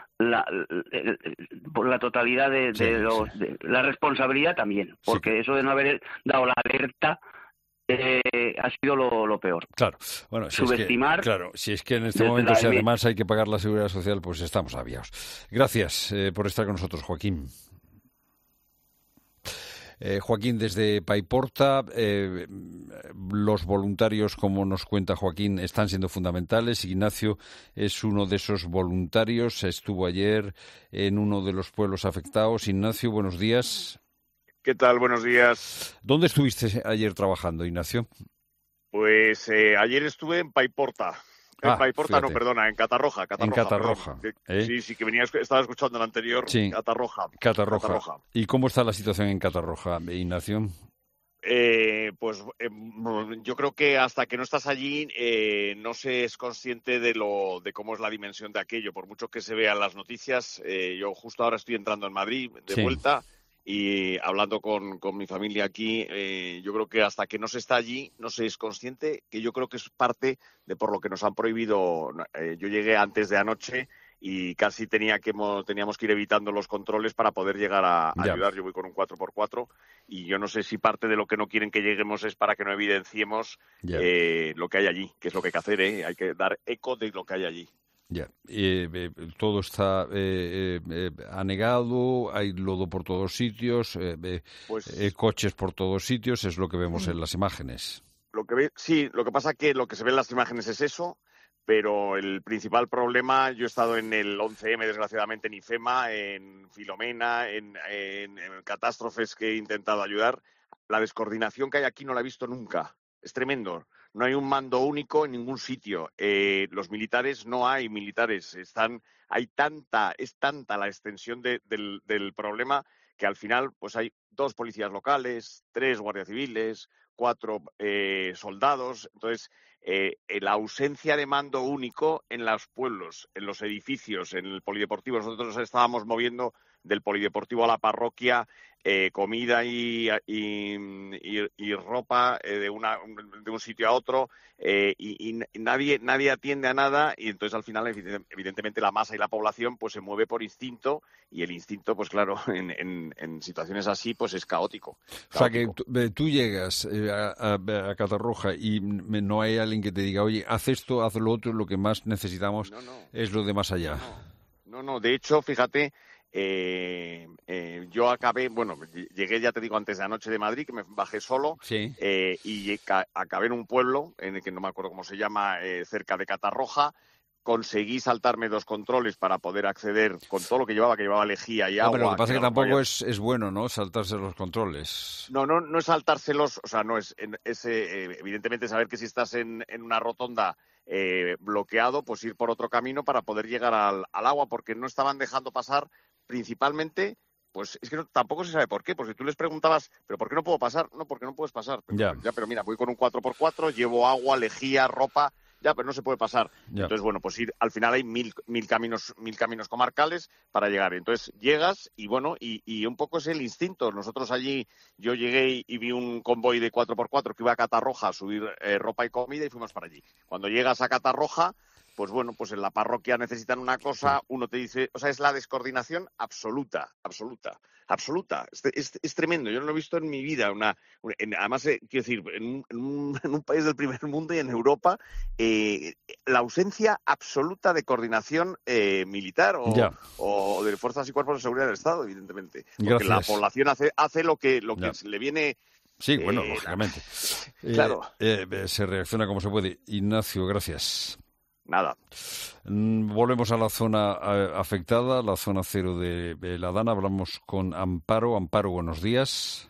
totalidad de la responsabilidad también, porque eso de no haber dado la alerta ha sido lo peor. Claro, bueno, subestimar. Si es que en este momento, si además hay que pagar la seguridad social, pues estamos aviados. Gracias por estar con nosotros, Joaquín. Joaquín, desde Paiporta, los voluntarios, como nos cuenta Joaquín, están siendo fundamentales. Ignacio es uno de esos voluntarios, estuvo ayer en uno de los pueblos afectados. Ignacio, buenos días. ¿Qué tal? Buenos días. ¿Dónde estuviste ayer trabajando, Ignacio? Pues ayer estuve en Paiporta. En Paiporta, fíjate. No, perdona, en Catarroja. En Catarroja. Sí, que estaba escuchando el anterior. Sí. Catarroja. ¿Y cómo está la situación en Catarroja, Ignacio? Yo creo que hasta que no estás allí no se es consciente de cómo es la dimensión de aquello. Por mucho que se vean las noticias, yo justo ahora estoy entrando en Madrid de vuelta. Y hablando con mi familia aquí, yo creo que hasta que no se está allí, no se es consciente, que yo creo que es parte de por lo que nos han prohibido. Yo llegué antes de anoche y casi teníamos que ir evitando los controles para poder llegar a ayudar. Yo voy con un 4x4 y yo no sé si parte de lo que no quieren que lleguemos es para que no evidenciemos lo que hay allí, que es lo que hay que hacer, hay que dar eco de lo que hay allí. Todo está anegado, hay lodo por todos sitios, coches por todos sitios, es lo que vemos en las imágenes. Lo que pasa que lo que se ve en las imágenes es eso, pero el principal problema, yo he estado en el 11M, desgraciadamente, en IFEMA, en Filomena, en catástrofes que he intentado ayudar. La descoordinación que hay aquí no la he visto nunca. Es tremendo. No hay un mando único en ningún sitio. Los militares, no hay militares. Es tanta la extensión del problema que al final pues hay 2 policías locales, 3 guardias civiles, 4 soldados. Entonces, la ausencia de mando único en los pueblos, en los edificios, en el polideportivo. Nosotros nos estábamos moviendo del polideportivo a la parroquia, comida y ropa de un sitio a otro, y nadie atiende a nada, y entonces al final evidentemente la masa y la población pues se mueve por instinto, y el instinto pues claro en situaciones así pues es caótico. O sea que tú llegas a Catarroja y no hay alguien que te diga, oye, haz esto, haz lo otro, lo que más necesitamos es lo de más allá. No, de hecho, fíjate, yo llegué, ya te digo, antes de anoche de Madrid, que me bajé solo, y acabé en un pueblo, en el que no me acuerdo cómo se llama, cerca de Catarroja. Conseguí saltarme 2 controles para poder acceder con todo lo que llevaba lejía y agua. Pero lo que pasa es que tampoco es bueno, ¿no?, saltarse los controles. No es saltárselos, o sea, no es evidentemente saber que si estás en una rotonda bloqueado, pues ir por otro camino para poder llegar al agua, porque no estaban dejando pasar principalmente, pues es que tampoco se sabe por qué, porque tú les preguntabas, ¿pero por qué no puedo pasar? No, porque no puedes pasar. Pero mira, voy con un 4x4, llevo agua, lejía, ropa, pero no se puede pasar. Entonces, al final hay mil caminos comarcales para llegar. Entonces llegas y un poco es el instinto. Nosotros allí, yo llegué y vi un convoy de 4x4 que iba a Catarroja a subir ropa y comida y fuimos para allí. Cuando llegas a Catarroja, pues bueno, pues en la parroquia necesitan una cosa, uno te dice, o sea, es la descoordinación absoluta. Es tremendo, yo no lo he visto en mi vida. Además, quiero decir, en un país del primer mundo y en Europa, la ausencia absoluta de coordinación militar o de fuerzas y cuerpos de seguridad del Estado, evidentemente. Porque la población hace lo que le viene... Sí, bueno, lógicamente. Claro. Se reacciona como se puede. Ignacio, gracias. Nada. Volvemos a la zona afectada, la zona 0 de la Dana. Hablamos con Amparo. Amparo, buenos días.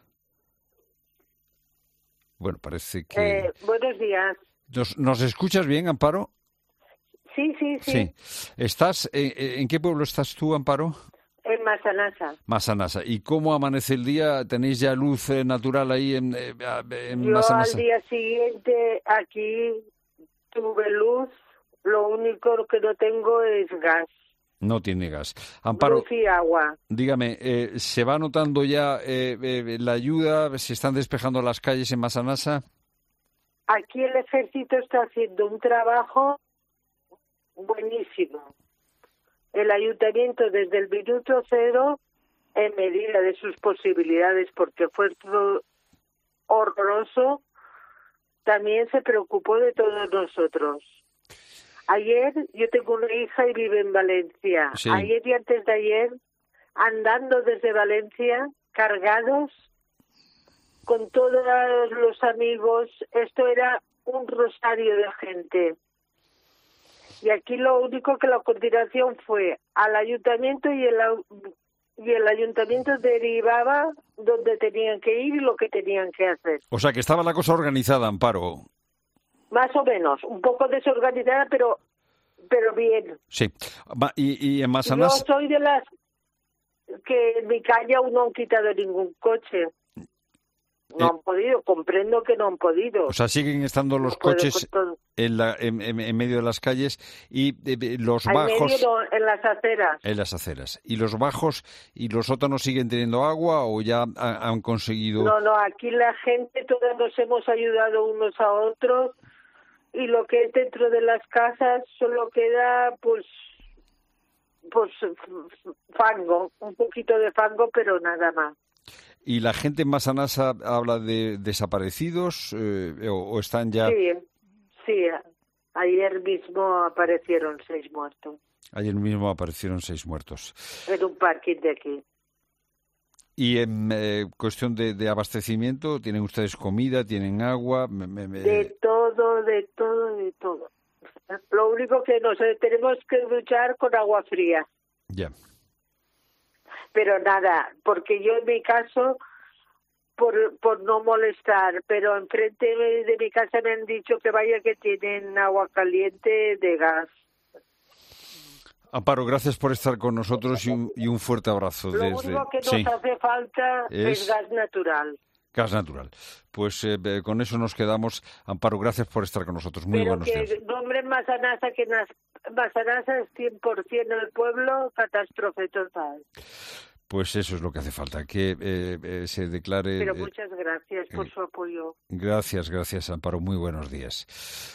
Bueno, parece que... buenos días. ¿Nos escuchas bien, Amparo? Sí. ¿Estás, en qué pueblo estás tú, Amparo? En Massanassa. ¿Y cómo amanece el día? ¿Tenéis ya luz natural ahí en Massanassa? Yo al día siguiente aquí tuve luz. Lo único que no tengo es gas. No tiene gas. Amparo, luz y agua. Dígame, ¿se va notando ya la ayuda? ¿Se están despejando las calles en Massanassa? Aquí el ejército está haciendo un trabajo buenísimo. El ayuntamiento desde el minuto 0, en medida de sus posibilidades, porque fue todo horroroso, también se preocupó de todos nosotros. Ayer, yo tengo una hija y vive en Valencia. Sí. Ayer y antes de ayer, andando desde Valencia, cargados, con todos los amigos, esto era un rosario de gente. Y aquí lo único que la coordinación fue al ayuntamiento y el ayuntamiento derivaba donde tenían que ir y lo que tenían que hacer. O sea que estaba la cosa organizada, Amparo. Más o menos, un poco desorganizada, pero bien. Sí. Y en Massanassa... Yo soy de las que en mi calle aún no han quitado ningún coche. No han podido, comprendo que no han podido. O sea, siguen estando los coches en medio de las calles y los bajos... En las aceras. En las aceras. ¿Y los bajos y los sótanos siguen teniendo agua o ya han conseguido...? No, aquí la gente, todos nos hemos ayudado unos a otros y lo que es dentro de las casas solo queda, pues fango, un poquito de fango, pero nada más. ¿Y la gente en Massanassa habla de desaparecidos o están ya...? Sí, ayer mismo aparecieron 6 muertos. Ayer mismo aparecieron 6 muertos. En un parking de aquí. ¿Y en cuestión de abastecimiento, tienen ustedes comida, tienen agua? De todo. Lo único que tenemos que luchar con agua fría. Ya. Pero nada, porque yo en mi caso, por no molestar, pero enfrente de mi casa me han dicho que vaya que tienen agua caliente de gas. Amparo, gracias por estar con nosotros y un fuerte abrazo. Lo único que nos hace falta es gas natural. Gas natural. Pues con eso nos quedamos. Amparo, gracias por estar con nosotros. Muy buenos días. Pero que nombre Massanassa, que Massanassa es 100% el pueblo, catástrofe total. Pues eso es lo que hace falta, que se declare... Pero muchas gracias por su apoyo. Gracias, Amparo. Muy buenos días.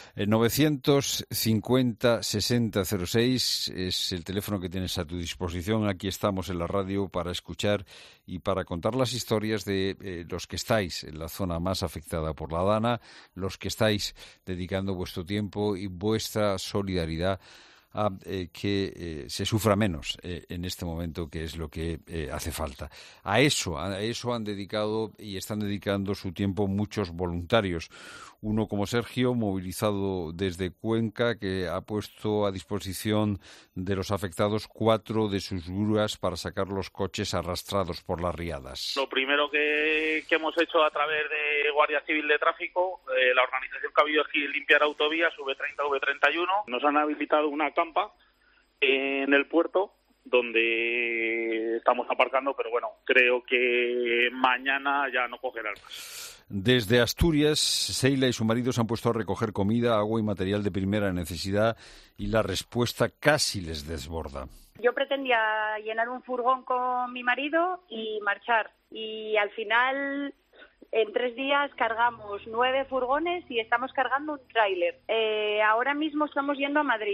950-60-06 es el teléfono que tienes a tu disposición. Aquí estamos en la radio para escuchar y para contar las historias de los que estáis en la zona más afectada por la Dana, los que estáis dedicando vuestro tiempo y vuestra solidaridad a que se sufra menos en este momento, que es lo que hace falta. A eso han dedicado y están dedicando su tiempo muchos voluntarios. Uno como Sergio, movilizado desde Cuenca, que ha puesto a disposición de los afectados 4 de sus grúas para sacar los coches arrastrados por las riadas. Lo primero que hemos hecho a través de Guardia Civil de Tráfico, la organización que ha habido aquí, Limpiar Autovías, V30, V31, nos han habilitado una campa en el puerto donde estamos aparcando, pero bueno, creo que mañana ya no cogerán más. Desde Asturias, Seila y su marido se han puesto a recoger comida, agua y material de primera necesidad y la respuesta casi les desborda. Yo pretendía llenar un furgón con mi marido y marchar. Y al final, en 3 días cargamos 9 furgones y estamos cargando un tráiler. Ahora mismo estamos yendo a Madrid.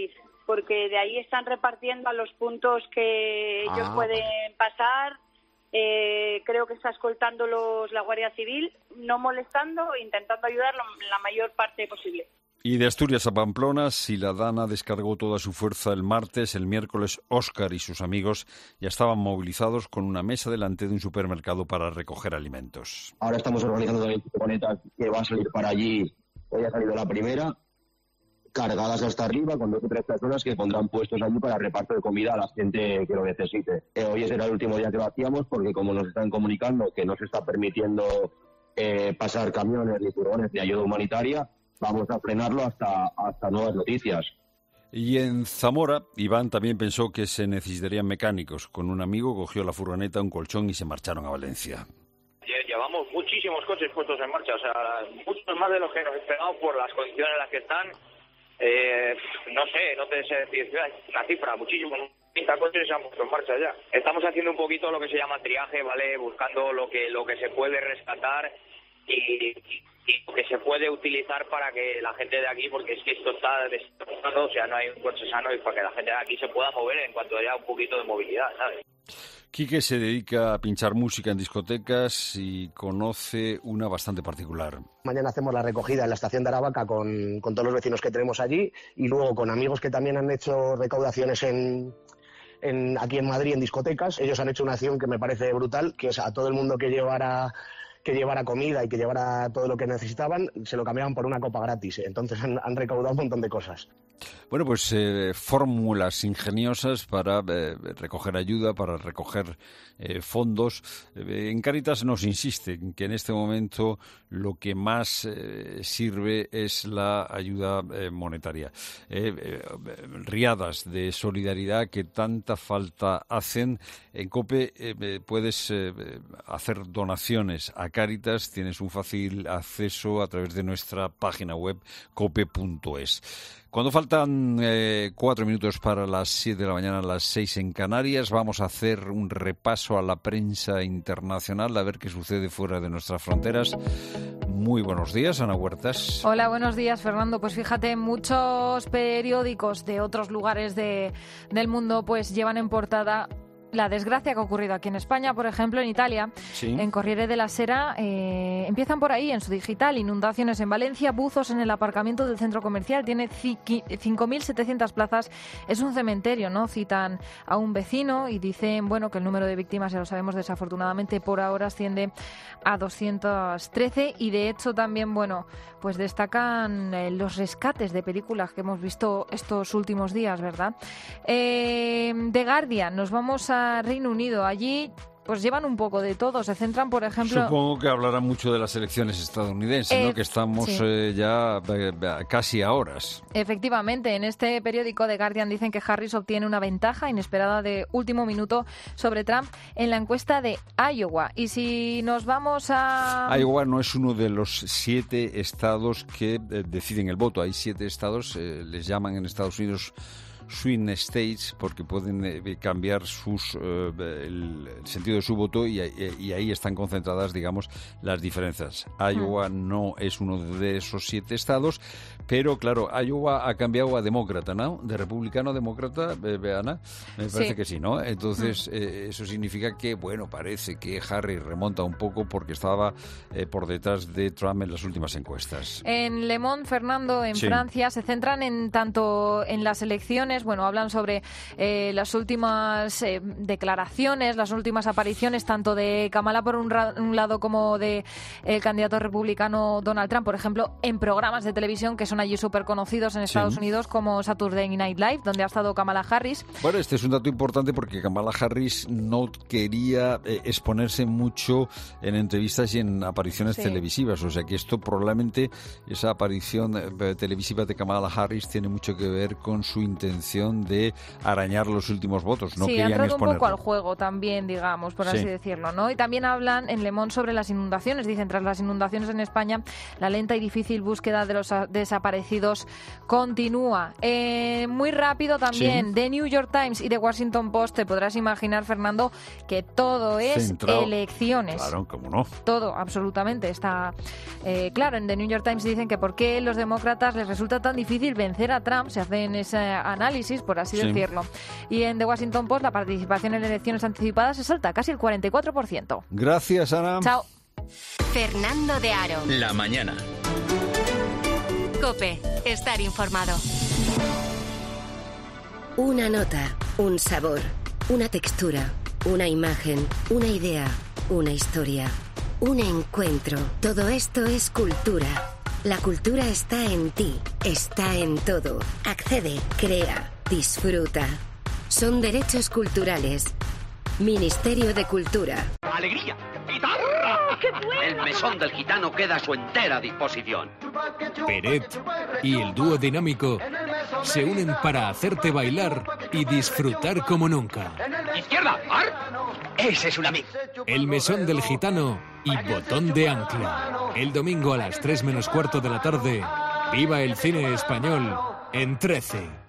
porque de ahí están repartiendo a los puntos que ellos pueden pasar. Creo que está escoltándolos la Guardia Civil, no molestando, intentando ayudar la mayor parte posible. Y de Asturias a Pamplona, Siladana descargó toda su fuerza el martes. El miércoles, Óscar y sus amigos ya estaban movilizados con una mesa delante de un supermercado para recoger alimentos. Ahora estamos organizando también furgonetas que van a salir para allí. Hoy ha salido la primera, cargadas hasta arriba, con 2 o 3 personas que pondrán puestos allí para reparto de comida a la gente que lo necesite. Hoy será el último día que lo hacíamos porque, como nos están comunicando que no se está permitiendo pasar camiones ni furgones de ayuda humanitaria, vamos a frenarlo hasta nuevas noticias. Y en Zamora, Iván también pensó que se necesitarían mecánicos. Con un amigo cogió la furgoneta, un colchón y se marcharon a Valencia. Llevamos muchísimos coches puestos en marcha, o sea, muchos más de los que nos esperamos por las condiciones en las que están. No te sé decir la cifra, muchísimos. 30 coches se han puesto en marcha ya. Estamos haciendo un poquito lo que se llama triaje, ¿vale? Buscando lo que se puede rescatar y lo que se puede utilizar para que la gente de aquí, porque es que esto está destrozado, o sea, no hay un coche sano, y para que la gente de aquí se pueda mover en cuanto haya un poquito de movilidad, ¿sabes? Quique se dedica a pinchar música en discotecas y conoce una bastante particular. Mañana hacemos la recogida en la estación de Aravaca con todos los vecinos que tenemos allí, y luego con amigos que también han hecho recaudaciones aquí en Madrid en discotecas. Ellos han hecho una acción que me parece brutal, que es a todo el mundo que llevara comida y que llevara todo lo que necesitaban, se lo cambiaban por una copa gratis. Entonces han recaudado un montón de cosas. Bueno, pues fórmulas ingeniosas para recoger ayuda, para recoger fondos. En Cáritas nos insiste que en este momento lo que más sirve es la ayuda monetaria. Riadas de solidaridad que tanta falta hacen. En COPE puedes hacer donaciones a Cáritas. Tienes un fácil acceso a través de nuestra página web cope.es. Cuando faltan 4 minutos para las 7 de la mañana, las 6 en Canarias, vamos a hacer un repaso a la prensa internacional, a ver qué sucede fuera de nuestras fronteras. Muy buenos días, Ana Huertas. Hola, buenos días, Fernando. Pues fíjate, muchos periódicos de otros lugares del mundo pues llevan en portada la desgracia que ha ocurrido aquí en España, por ejemplo, en Italia. Sí. En Corriere della Sera empiezan por ahí, en su digital: inundaciones en Valencia, buzos en el aparcamiento del centro comercial, tiene 5.700 plazas, es un cementerio, ¿no? Citan a un vecino y dicen, bueno, que el número de víctimas, ya lo sabemos, desafortunadamente por ahora asciende a 213, y de hecho también, bueno, pues destacan los rescates de películas que hemos visto estos últimos días, ¿verdad? The Guardian, nos vamos a Reino Unido. Allí pues llevan un poco de todo. Se centran, por ejemplo... Supongo que hablarán mucho de las elecciones estadounidenses, ¿no? Que estamos ya casi a horas. Efectivamente, en este periódico The Guardian dicen que Harris obtiene una ventaja inesperada de último minuto sobre Trump en la encuesta de Iowa. Y si nos vamos a... Iowa no es uno de los 7 estados que deciden el voto. Hay 7 estados, les llaman en Estados Unidos swing states, porque pueden cambiar el sentido de su voto, y ahí están concentradas, digamos, las diferencias. Iowa no es uno de esos 7 estados, pero claro, Iowa ha cambiado a demócrata, ¿no? De republicano a demócrata, Ana, me parece que sí, ¿no? Entonces, eso significa que, bueno, parece que Harris remonta un poco porque estaba por detrás de Trump en las últimas encuestas. En Le Monde, Fernando, en Francia, se centran tanto en las elecciones. Bueno, hablan sobre las últimas declaraciones, las últimas apariciones, tanto de Kamala por un lado como de el candidato republicano Donald Trump, por ejemplo, en programas de televisión que son allí súper conocidos en Estados Unidos, como Saturday Night Live, donde ha estado Kamala Harris. Bueno, este es un dato importante porque Kamala Harris no quería exponerse mucho en entrevistas y en apariciones televisivas, o sea que esto probablemente, esa aparición televisiva de Kamala Harris tiene mucho que ver con su intención de arañar los últimos votos. No querían han entrado exponerlo. Un poco al juego también, digamos, por así decirlo, ¿no? Y también hablan en Le Monde sobre las inundaciones. Dicen, tras las inundaciones en España, la lenta y difícil búsqueda de los desaparecidos continúa. Muy rápido también, The New York Times y The Washington Post, te podrás imaginar, Fernando, que todo es centrado. Elecciones. Claro, cómo no. Todo, absolutamente. Está claro, en The New York Times dicen que por qué los demócratas les resulta tan difícil vencer a Trump. Se hacen ese análisis parálisis, por así decirlo. Y en The Washington Post la participación en elecciones anticipadas se salta casi el 44%. Gracias, Ana. Chao. Fernando de Aro. La mañana. COPE. Estar informado. Una nota, un sabor, una textura, una imagen, una idea, una historia, un encuentro. Todo esto es cultura. La cultura está en ti, está en todo. Accede, crea, disfruta. Son derechos culturales. Ministerio de Cultura. ¡Alegría! ¡Guitarra! ¡Oh, qué bueno! El mesón del gitano queda a su entera disposición. Peret y el dúo dinámico se unen para hacerte bailar y disfrutar como nunca. ¡Izquierda! ¡Ar! Ese es un amigo. El mesón del gitano y Botón de Ancla. El domingo a las 3 menos cuarto de la tarde. ¡Viva el cine español en 13!